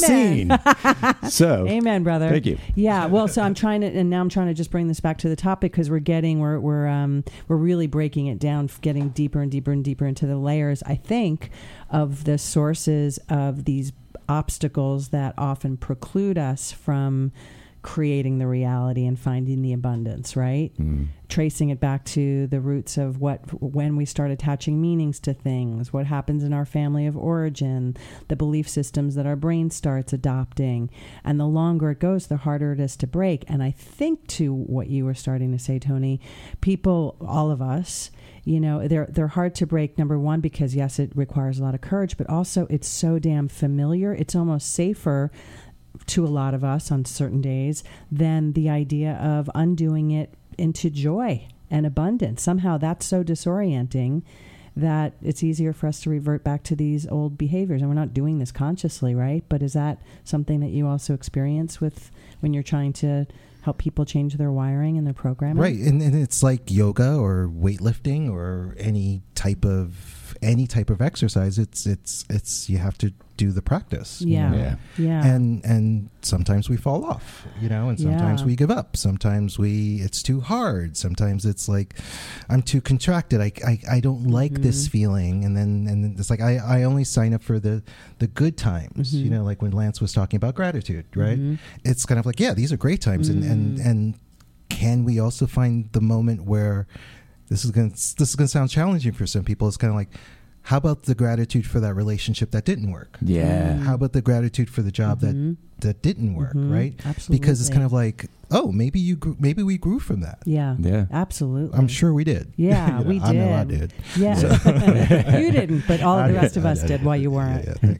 scene. So, amen, brother. thank you. Yeah, well, so I'm trying to, and now I'm trying to just bring this back to the topic because we're getting, we're we're um we're really breaking it down, getting deeper and deeper and deeper into the layers. I think of the sources of these obstacles that often preclude us from creating the reality and finding the abundance, right? Mm. Tracing it back to the roots of what, when we start attaching meanings to things, what happens in our family of origin, the belief systems that our brain starts adopting. And the longer it goes, the harder it is to break. And I think to what you were starting to say, Tony, people, all of us, you know, they're they're hard to break, number one, because yes, it requires a lot of courage, but also it's so damn familiar. It's almost safer to a lot of us on certain days than the idea of undoing it into joy and abundance. Somehow that's so disorienting that it's easier for us to revert back to these old behaviors. And we're not doing this consciously, right? But is that something that you also experience with when you're trying to help people change their wiring and their programming? Right. And, and it's like yoga or weightlifting or any type of any type of exercise. It's it's it's you have to do the practice. you Yeah. know? Yeah. Yeah. And and sometimes we fall off, you know, and sometimes Yeah. we give up. Sometimes we it's too hard. Sometimes it's like I'm too contracted. I I, I don't like this feeling. And then and then it's like I, I only sign up for the the good times. You know, like when Lance was talking about gratitude, right? It's kind of like, yeah, these are great times, and and and can we also find the moment where this is going to this is going to sound challenging for some people. It's kind of like, how about the gratitude for that relationship that didn't work? Yeah. How about the gratitude for the job Mm-hmm. that that didn't work, right? Absolutely. Because it's kind of like, oh, maybe you grew, maybe we grew from that. Yeah. Yeah. Absolutely. I'm sure we did. Yeah, You know, we did. I know I did. Yeah. You didn't, but all of I the rest did, of I us did, did I while did. you weren't. Yeah,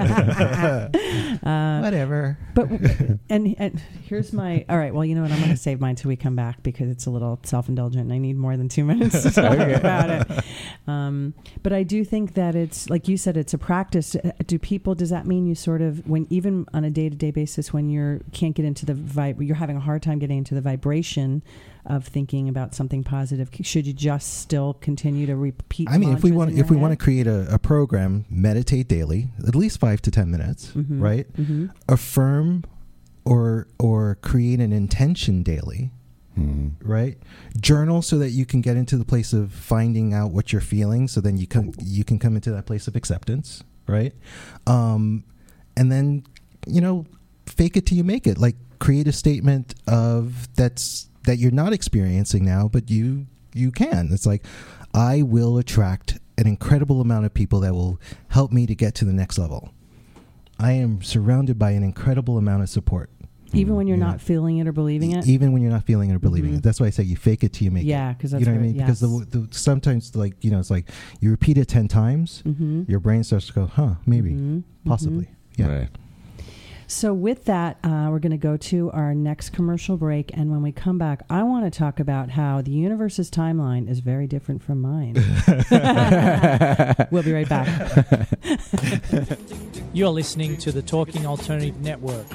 yeah, thanks. Uh, Whatever. But and and here's my all right. Well, you know what? I'm going to save mine till we come back because it's a little self-indulgent, and I need more than two minutes to talk about it. Um, but I do think that it's like you said, it's a practice. Do people? Does that mean you sort of when even on a day-to-day basis when you're can't get into the vibe, you're having a hard time getting into the vibration of thinking about something positive? Should you just still continue to repeat? I mean, if we mantras want in your if we head? want to create a, a program, meditate daily, at least five to ten minutes, Mhm. right? Mhm. Affirm or or create an intention daily, Mm. right? Journal so that you can get into the place of finding out what you're feeling, so then you can you can come into that place of acceptance, right? Um, and then, you know, fake it till you make it. Like create a statement of that's that you're not experiencing now, but you you can. It's like, I will attract an incredible amount of people that will help me to get to the next level. I am surrounded by an incredible amount of support. Even when you're You know, not feeling it or believing it? Even when you're not feeling it or believing Mhm. it. That's why I say you fake it till you make Yeah, it. 'cause that's you know what I right, mean? Because the, yes. the, sometimes, like, you know, it's like you repeat it ten times, Mhm. your brain starts to go, huh, maybe, Mhm. possibly. Yeah. Right. So with that, uh, we're going to go to our next commercial break. And when we come back, I want to talk about how the universe's timeline is very different from mine. We'll be right back. You're listening to the Talking Alternative Network.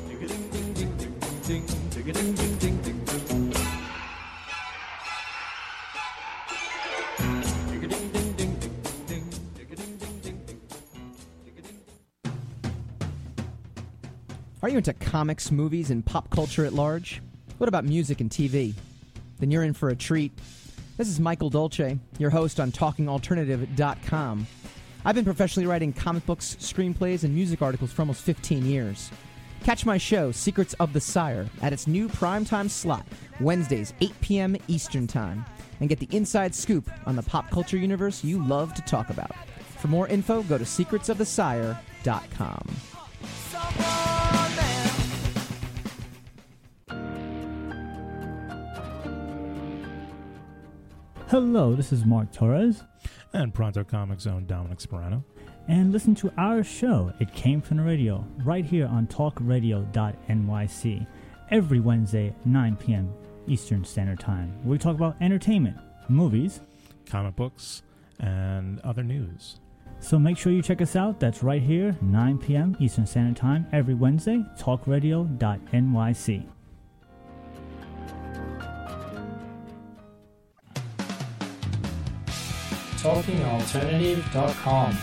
Are you into comics, movies, and pop culture at large? What about music and T V? Then you're in for a treat. This is Michael Dolce, your host on talking alternative dot com. I've been professionally writing comic books, screenplays, and music articles for almost fifteen years. Catch my show, Secrets of the Sire, at its new primetime slot, Wednesdays, eight p.m. Eastern Time, and get the inside scoop on the pop culture universe you love to talk about. For more info, go to secrets of the sire dot com. Hello, this is Mark Torres. And Pronto Comics own Dominic Sperano. And listen to our show, It Came From the Radio, right here on talk radio dot N Y C, every Wednesday, nine p.m. Eastern Standard Time, where we talk about entertainment, movies, comic books, and other news. So make sure you check us out. That's right here, nine p.m. Eastern Standard Time, every Wednesday, talk radio dot N Y C. talking alternative dot com.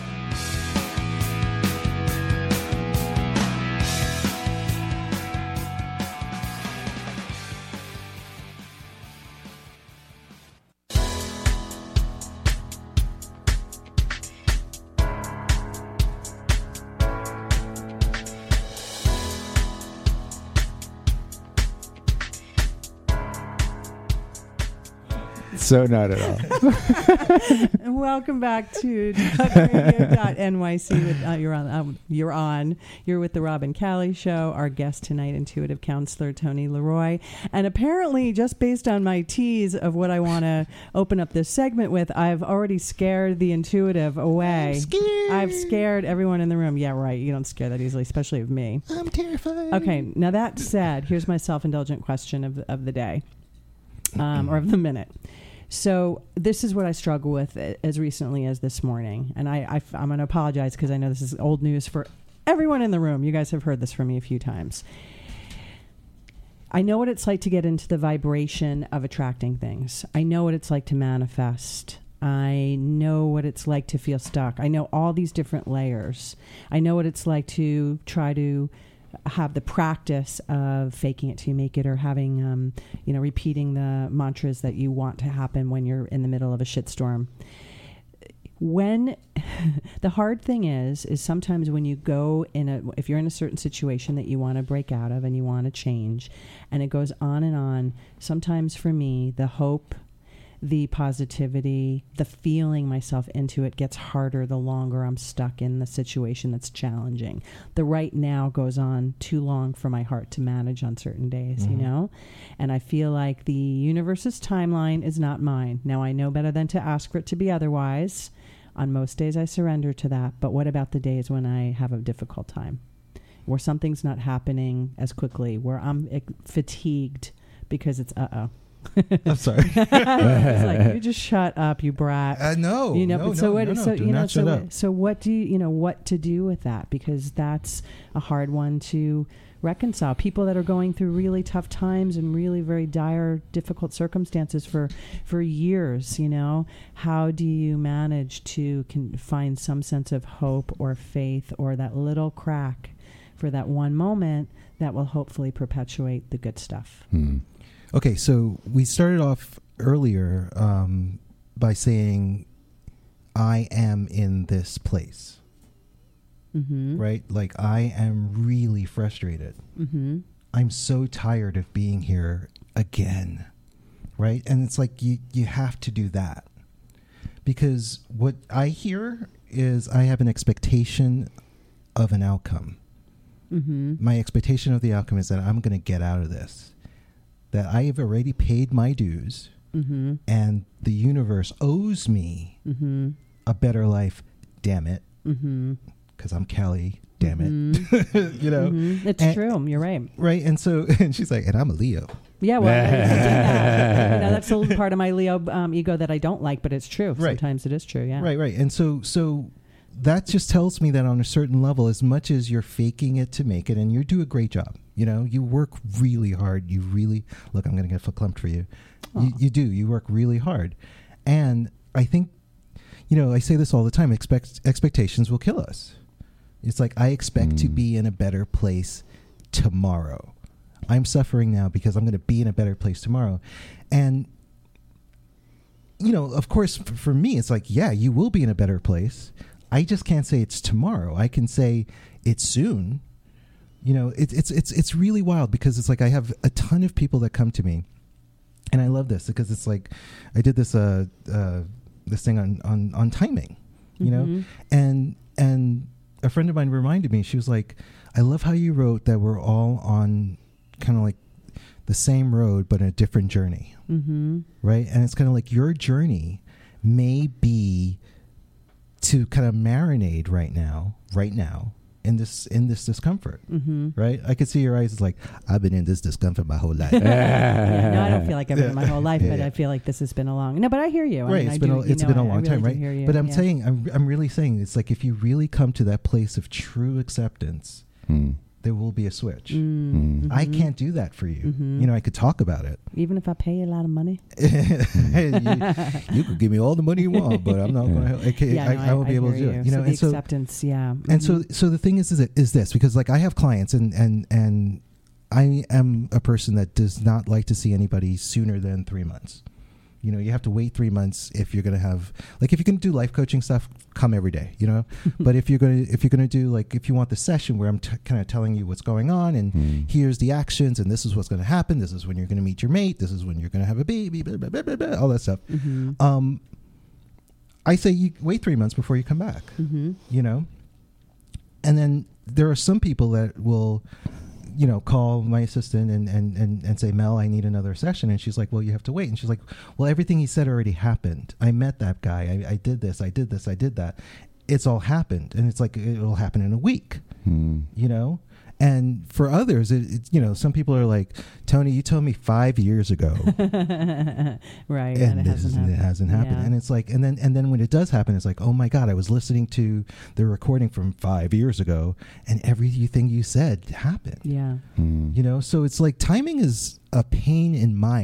So not at all. And welcome back to talk radio dot N Y C. With, uh, you're on. Um, you're on. You're with the Robin Callie Show. Our guest tonight, intuitive counselor Tony Leroy. And apparently, just based on my tease of what I want to open up this segment with, I've already scared the intuitive away. I'm scared. I've scared everyone in the room. Yeah, right. You don't scare that easily, especially of me. I'm terrified. Okay. Now that said, here's my self-indulgent question of of the day, um, or of the minute. So this is what I struggle with as recently as this morning. And I, I, I'm going to apologize because I know this is old news for everyone in the room. You guys have heard this from me a few times. I know what it's like to get into the vibration of attracting things. I know what it's like to manifest. I know what it's like to feel stuck. I know all these different layers. I know what it's like to try to have the practice of faking it till you make it, or having, um, you know, repeating the mantras that you want to happen when you're in the middle of a shitstorm. When the hard thing is, is sometimes when you go in a, if you're in a certain situation that you want to break out of and you want to change, and it goes on and on, sometimes for me, the hope, the positivity, the feeling myself into it gets harder the longer I'm stuck in the situation that's challenging. The right now goes on too long for my heart to manage on certain days, mm-hmm. you know? And I feel like the universe's timeline is not mine. Now, I know better than to ask for it to be otherwise. On most days, I surrender to that. But what about the days when I have a difficult time, where something's not happening as quickly, where I'm uh, fatigued because it's uh-oh. I'm sorry. It's like, you just shut up, you brat. Uh, no, you know. no, but so no, what? no, no, so do you know. not So shut what, up. so what do you you know what to do with that? Because that's a hard one to reconcile. People that are going through really tough times and really very dire, difficult circumstances for for years. You know, how do you manage to can find some sense of hope or faith or that little crack for that one moment that will hopefully perpetuate the good stuff? Hmm. Okay, so we started off earlier um, by saying, I am in this place. Mm-hmm. Right? Like, I am really frustrated. Mm-hmm. I'm so tired of being here again. Right? And it's like you, you have to do that. because what I hear is I have an expectation of an outcome. Mm-hmm. My expectation of the outcome is that I'm going to get out of this, that I have already paid my dues, mm-hmm. and the universe owes me mm-hmm. a better life. Damn it, because mm-hmm. I'm Kelly. Damn it, mm-hmm. you know. Mm-hmm. It's and, true. You're right. Right, and so and she's like, and I'm a Leo. Yeah, well, yeah. you know, that's a little part of my Leo um, ego that I don't like, but it's true. Right. Sometimes it is true. Yeah. Right, right, and so so. That just tells me that on a certain level, as much as you're faking it to make it, and you do a great job, you know, you work really hard. You really, look, I'm going to get verklempt for you. you. You do. You work really hard. And I think, you know, I say this all the time, expect, expectations will kill us. It's like, I expect mm. to be in a better place tomorrow. I'm suffering now because I'm going to be in a better place tomorrow. And, you know, of course, f- for me, it's like, yeah, you will be in a better place. I just can't say it's tomorrow. I can say it's soon. You know, it, it's it's it's really wild because it's like I have a ton of people that come to me, and I love this because it's like I did this uh, uh this thing on on on timing, you mm-hmm. know, and and a friend of mine reminded me. She was like, "I love how you wrote that we're all on kind of like the same road but a different journey, mm-hmm. right?" And it's kind of like your journey may be to kind of marinate right now, right now in this in this discomfort, mm-hmm. right? I could see your eyes. It's like, I've been in this discomfort my whole life. yeah, no, I don't feel like I've been in my whole life, yeah, but yeah. I feel like this has been a long. No, but I hear you. Right, I mean, it's I been do, a, it's know, been a I, long I really time, do right? hear you. But I'm yeah. saying, I'm I'm really saying, it's like if you really come to that place of true acceptance. Hmm. There will be a switch. Mm-hmm. I can't do that for you. Mm-hmm. You know, I could talk about it. Even if I pay you a lot of money? you, you could give me all the money you want, but I'm not going to, okay, yeah, I, no, I, I won't be able to do you. it. You know, so the and so, acceptance, yeah. Mm-hmm. And so, so the thing is, is, it, is this, because like I have clients and, and, and I am a person that does not like to see anybody sooner than three months. You know, you have to wait three months if you're going to have, like, if you're going to do life coaching stuff, come every day, you know. But if you're going to, if you're going to do, like, if you want the session where I'm t- kind of telling you what's going on and mm. here's the actions and this is what's going to happen, this is when you're going to meet your mate, this is when you're going to have a baby, blah, blah, blah, blah, blah, all that stuff. Mm-hmm. Um, I say you wait three months before you come back, mm-hmm. you know. And then there are some people that will, you know, call my assistant and, and, and, and say, Mel, I need another session. And she's like, well, you have to wait. And she's like, well, everything he said already happened. I met that guy. I, I did this. I did this. I did that. It's all happened. And it's like, it'll happen in a week, hmm. you know? And for others, it, it, you know, some people are like, Tony, you told me five years ago. Right. And, And it this hasn't is- happened. it hasn't happened. Yeah. And it's like, and then, and then when it does happen, it's like, oh my God, I was listening to the recording from five years ago and everything you said happened. Yeah. Hmm. You know, so it's like timing is a pain in my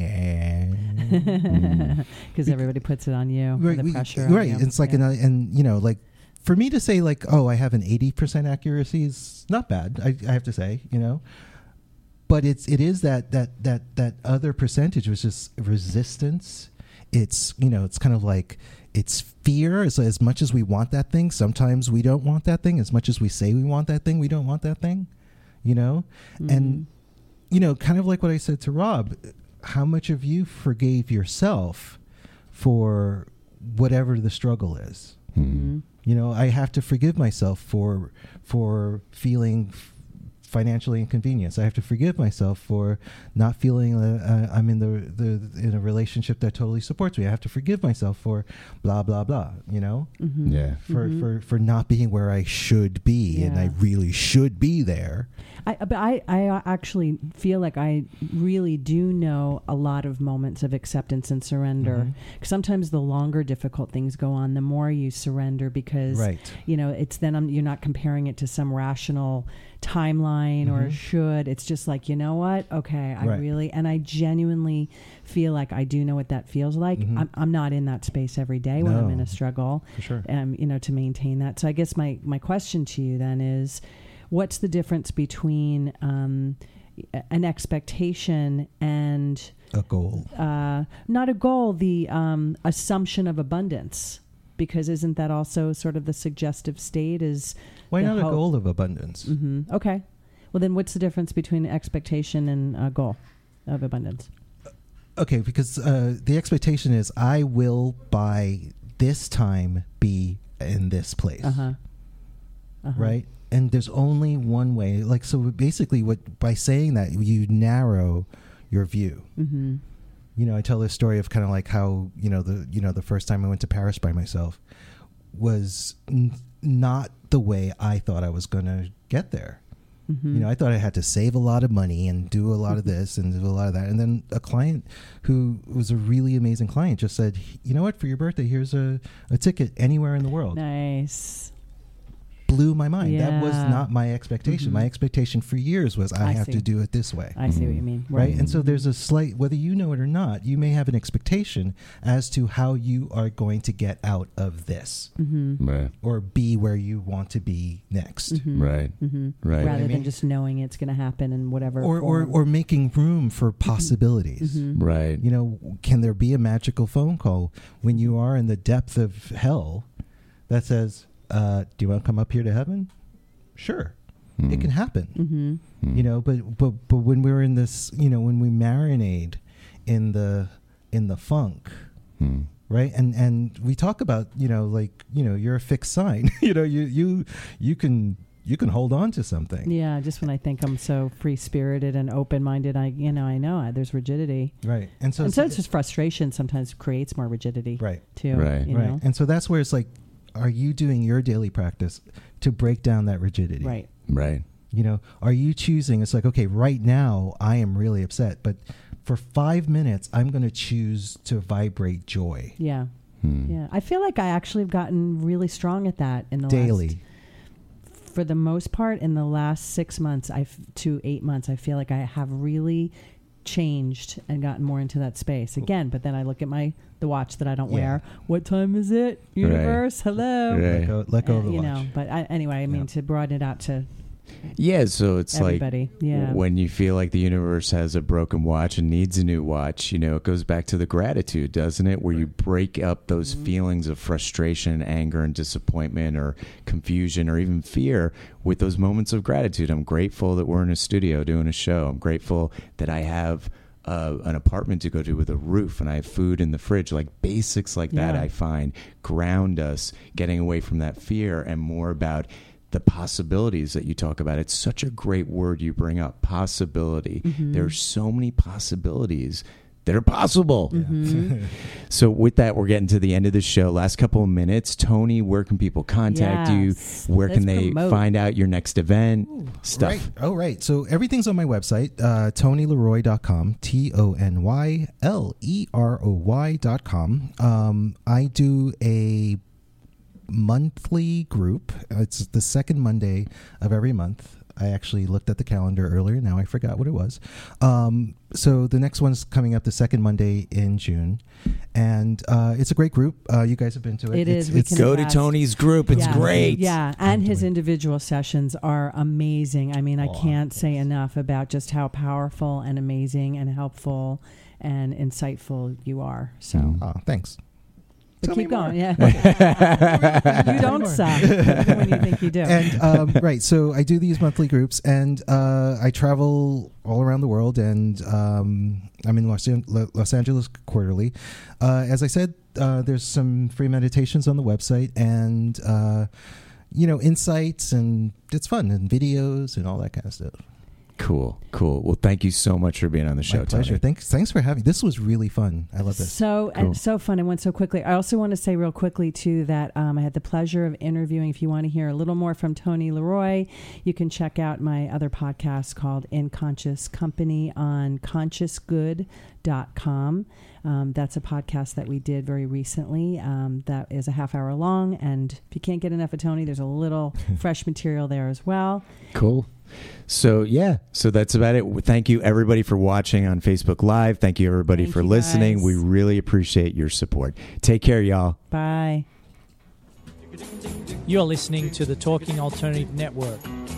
ass. Because everybody puts it on you, Right, the we- pressure. right. On you. It's like, yeah. and, I- and, you know, like for me to say like, oh, I have an eighty percent accuracy is not bad. I, I have to say, you know, but it's, it is that, that, that, that other percentage was just resistance. It's, you know, it's kind of like, it's fear. As, as much as we want that thing, sometimes we don't want that thing. As much as we say we want that thing, we don't want that thing, you know? Mm-hmm. And, you know, kind of like what I said to Rob, how much of you forgave yourself for whatever the struggle is? Mm-hmm. You know, I have to forgive myself for for feeling f- financially inconvenienced. I have to forgive myself for not feeling uh, uh, I'm in the, the in a relationship that totally supports me. I have to forgive myself for blah blah blah. You know, Mm-hmm. Yeah. for Mhm. for for not being where I should be, and I Yeah. really should be there. I, but I, I actually feel like I really do know a lot of moments of acceptance and surrender. Mhm. 'Cause sometimes the longer difficult things go on, the more you surrender because, Right. you know, it's then um, you're not comparing it to some rational timeline or Mhm. should. It's just like, you know what? Okay, I Right. really, and I genuinely feel like I do know what that feels like. Mhm. I'm, I'm not in that space every day when I'm No. in a struggle, For sure. um, you know, to maintain that. So I guess my, my question to you then is, what's the difference between um, an expectation and A goal. uh, not a goal, the um, assumption of abundance? Because isn't that also sort of the suggestive state? Is Why the not a hope- goal of abundance? hmm Okay. Well, then what's the difference between expectation and a goal of abundance? Okay, because uh, the expectation is I will buy this time be in this place. Uh-huh. Uh-huh. Right? And there's only one way. Like, so basically, what by saying that, you narrow your view. Mm-hmm. You know, I tell this story of kind of like how, you know, the you know the first time I went to Paris by myself was n- not the way I thought I was going to get there. Mm-hmm. You know, I thought I had to save a lot of money and do a lot of this and do a lot of that. And then a client who was a really amazing client just said, you know what, for your birthday, here's a, a ticket anywhere in the world. Nice. Blew my mind. Yeah. That was not my expectation. Mm-hmm. My expectation for years was I, I have see. to do it this way. I see what you mean. Right? Right. And so there's a slight, whether you know it or not, you may have an expectation as to how you are going to get out of this. Mm-hmm. Right. Or be where you want to be next. Mm-hmm. Right. Mm-hmm. Right. Rather I mean? than just knowing it's going to happen in whatever Or, or, form. or making room for possibilities. Mm-hmm. Right. You know, can there be a magical phone call when you are in the depth of hell that says, uh, do you want to come up here to heaven? Sure. Mm. It can happen. Mm-hmm. Mm. You know, but, but but when we're in this, you know, when we marinate in the in the funk, Mm. right? And and we talk about, you know, like, you know, you're a fixed sign. you know, you you you can you can hold on to something. Yeah, just when I think I'm so free spirited and open minded, I you know I know I, there's rigidity, Right. And so and it's, so it's just frustration. Sometimes creates more rigidity, Right. Too, Right. You right. know? And so that's where it's like, are you doing your daily practice to break down that rigidity? Right. Right. You know, are you choosing? It's like, okay, right now I am really upset, but for five minutes I'm going to choose to vibrate joy. Yeah. Mm. Yeah. I feel like I actually have gotten really strong at that in the Daily. last. For the most part, in the last six months, I to eight months, I feel like I have really changed and gotten more into that space again. But then I look at my the watch that I don't Yeah. wear. What time is it? Universe, hello. Right. Let go, let go Uh, of the you watch. know, but I, anyway, I mean Yeah. to broaden it out to Yeah, so it's everybody. like Yeah. when you feel like the universe has a broken watch and needs a new watch, you know, it goes back to the gratitude, doesn't it? Where you break up those Mm-hmm. feelings of frustration, anger, and disappointment or confusion or even fear with those moments of gratitude. I'm grateful that we're in a studio doing a show. I'm grateful that I have uh, an apartment to go to with a roof and I have food in the fridge. Like basics like that, Yeah. I find ground us, getting away from that fear and more about the possibilities that you talk about. It's such a great word you bring up, possibility. Mm-hmm. There's so many possibilities that are possible. Mm-hmm. So with that, we're getting to the end of the show. Last couple of minutes. Tony, where can people contact Yes. you? Where Let's can they promote. find out your next event? Stuff. Right. Oh, right. So everything's on my website, uh, tony leroy dot com, T O N Y L E R O Y dot com. Um, I do a monthly group. It's the second Monday of every month. I actually looked at the calendar earlier. Now I forgot what it was. Um, so the next one's coming up the second Monday in June. And uh, it's a great group. Uh, you guys have been to it. It it's, is. We It's, can Go to attest. Tony's group. It's Yeah. great. Yeah, and his individual sessions are amazing. I mean, I Aw, can't say enough about just how powerful and amazing and helpful and insightful you are. So, oh, thanks. but Tell me keep more. going. Yeah, you don't more. suck even when you think you do. And um, right, so I do these monthly groups, and uh, I travel all around the world, and um, I'm in Los, An- Los Angeles quarterly. Uh, as I said, uh, there's some free meditations on the website, and uh, you know, insights, and it's fun, and videos, and all that kind of stuff. Cool. Cool. Well, thank you so much for being on the show, My pleasure. Tony. Thanks, thanks for having. This was really fun. I love this. So Cool. and so fun. It went so quickly. I also want to say real quickly too that um, I had the pleasure of interviewing. If you want to hear a little more from Tony Leroy, you can check out my other podcast called In Conscious Company on conscious good dot com. Um, that's a podcast that we did very recently. Um, that is a half hour long, and if you can't get enough of Tony, there's a little fresh material there as well. Cool. So, yeah, so that's about it. Thank you, everybody, for watching on Facebook Live. Thank you, everybody, Thank for you, listening. guys. We really appreciate your support. Take care, y'all. Bye. You're listening to the Talking Alternative Network.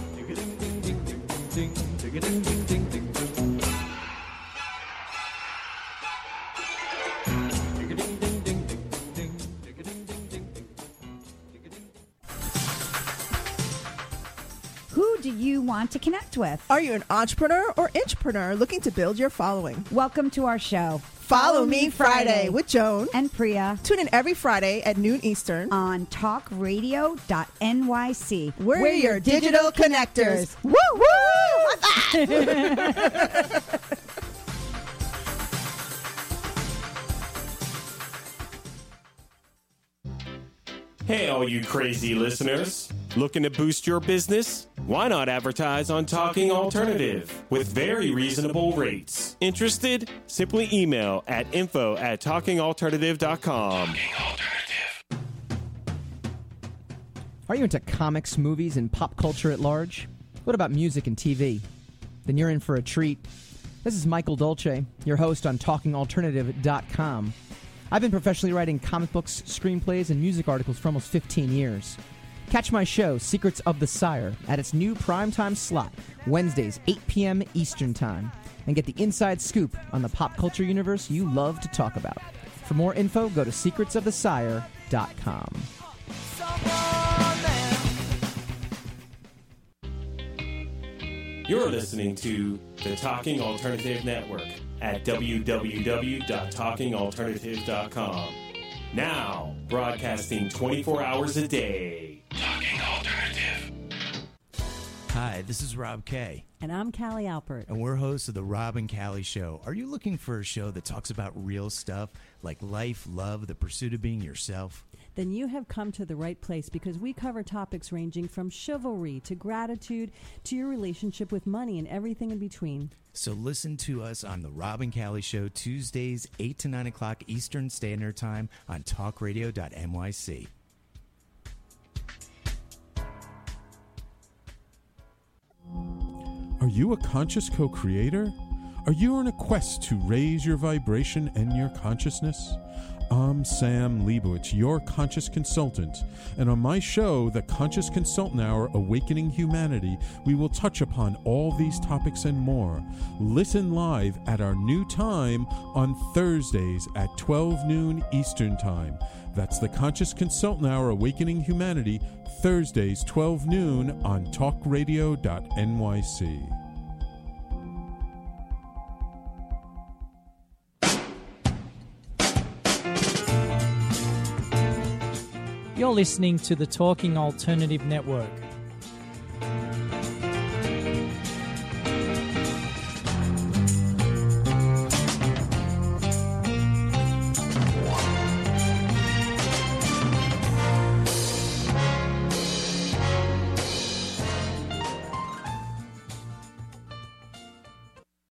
Who do you want to connect with? Are you an entrepreneur or intrapreneur looking to build your following? Welcome to our show. Follow Me Friday with Joan and Priya. Tune in every Friday at noon Eastern on talk radio dot N Y C. We're, We're your digital connectors. Woo woo! Hey, all you crazy listeners. Looking to boost your business? Why not advertise on Talking Alternative with very reasonable rates? Interested? Simply email at info at talking alternative dot com. Talking Alternative. Are you into comics, movies, and pop culture at large? What about music and T V? Then you're in for a treat. This is Michael Dolce, your host on talking alternative dot com. I've been professionally writing comic books, screenplays, and music articles for almost fifteen years. Catch my show, Secrets of the Sire, at its new primetime slot, Wednesdays, eight p.m. Eastern Time, and get the inside scoop on the pop culture universe you love to talk about. For more info, go to secrets of the sire dot com. You're listening to the Talking Alternative Network at w w w dot talking alternative dot com. Now, broadcasting twenty-four hours a day. Talking Alternative. Hi, this is Rob Kay. And I'm Callie Alpert. And we're hosts of the Rob and Callie Show. Are you looking for a show that talks about real stuff like life, love, the pursuit of being yourself? Then you have come to the right place, because we cover topics ranging from chivalry to gratitude to your relationship with money and everything in between. So listen to us on the Rob and Callie Show, Tuesdays, eight to nine o'clock Eastern Standard Time on talk radio dot N Y C. Are you a conscious co-creator? Are you on a quest to raise your vibration and your consciousness? I'm Sam Leibowitz, your conscious consultant, and on my show, The Conscious Consultant Hour, Awakening Humanity, we will touch upon all these topics and more. Listen live at our new time on Thursdays at twelve noon Eastern Time. That's The Conscious Consultant Hour, Awakening Humanity, Thursdays, twelve noon on talk radio dot N Y C. You're listening to the Talking Alternative Network.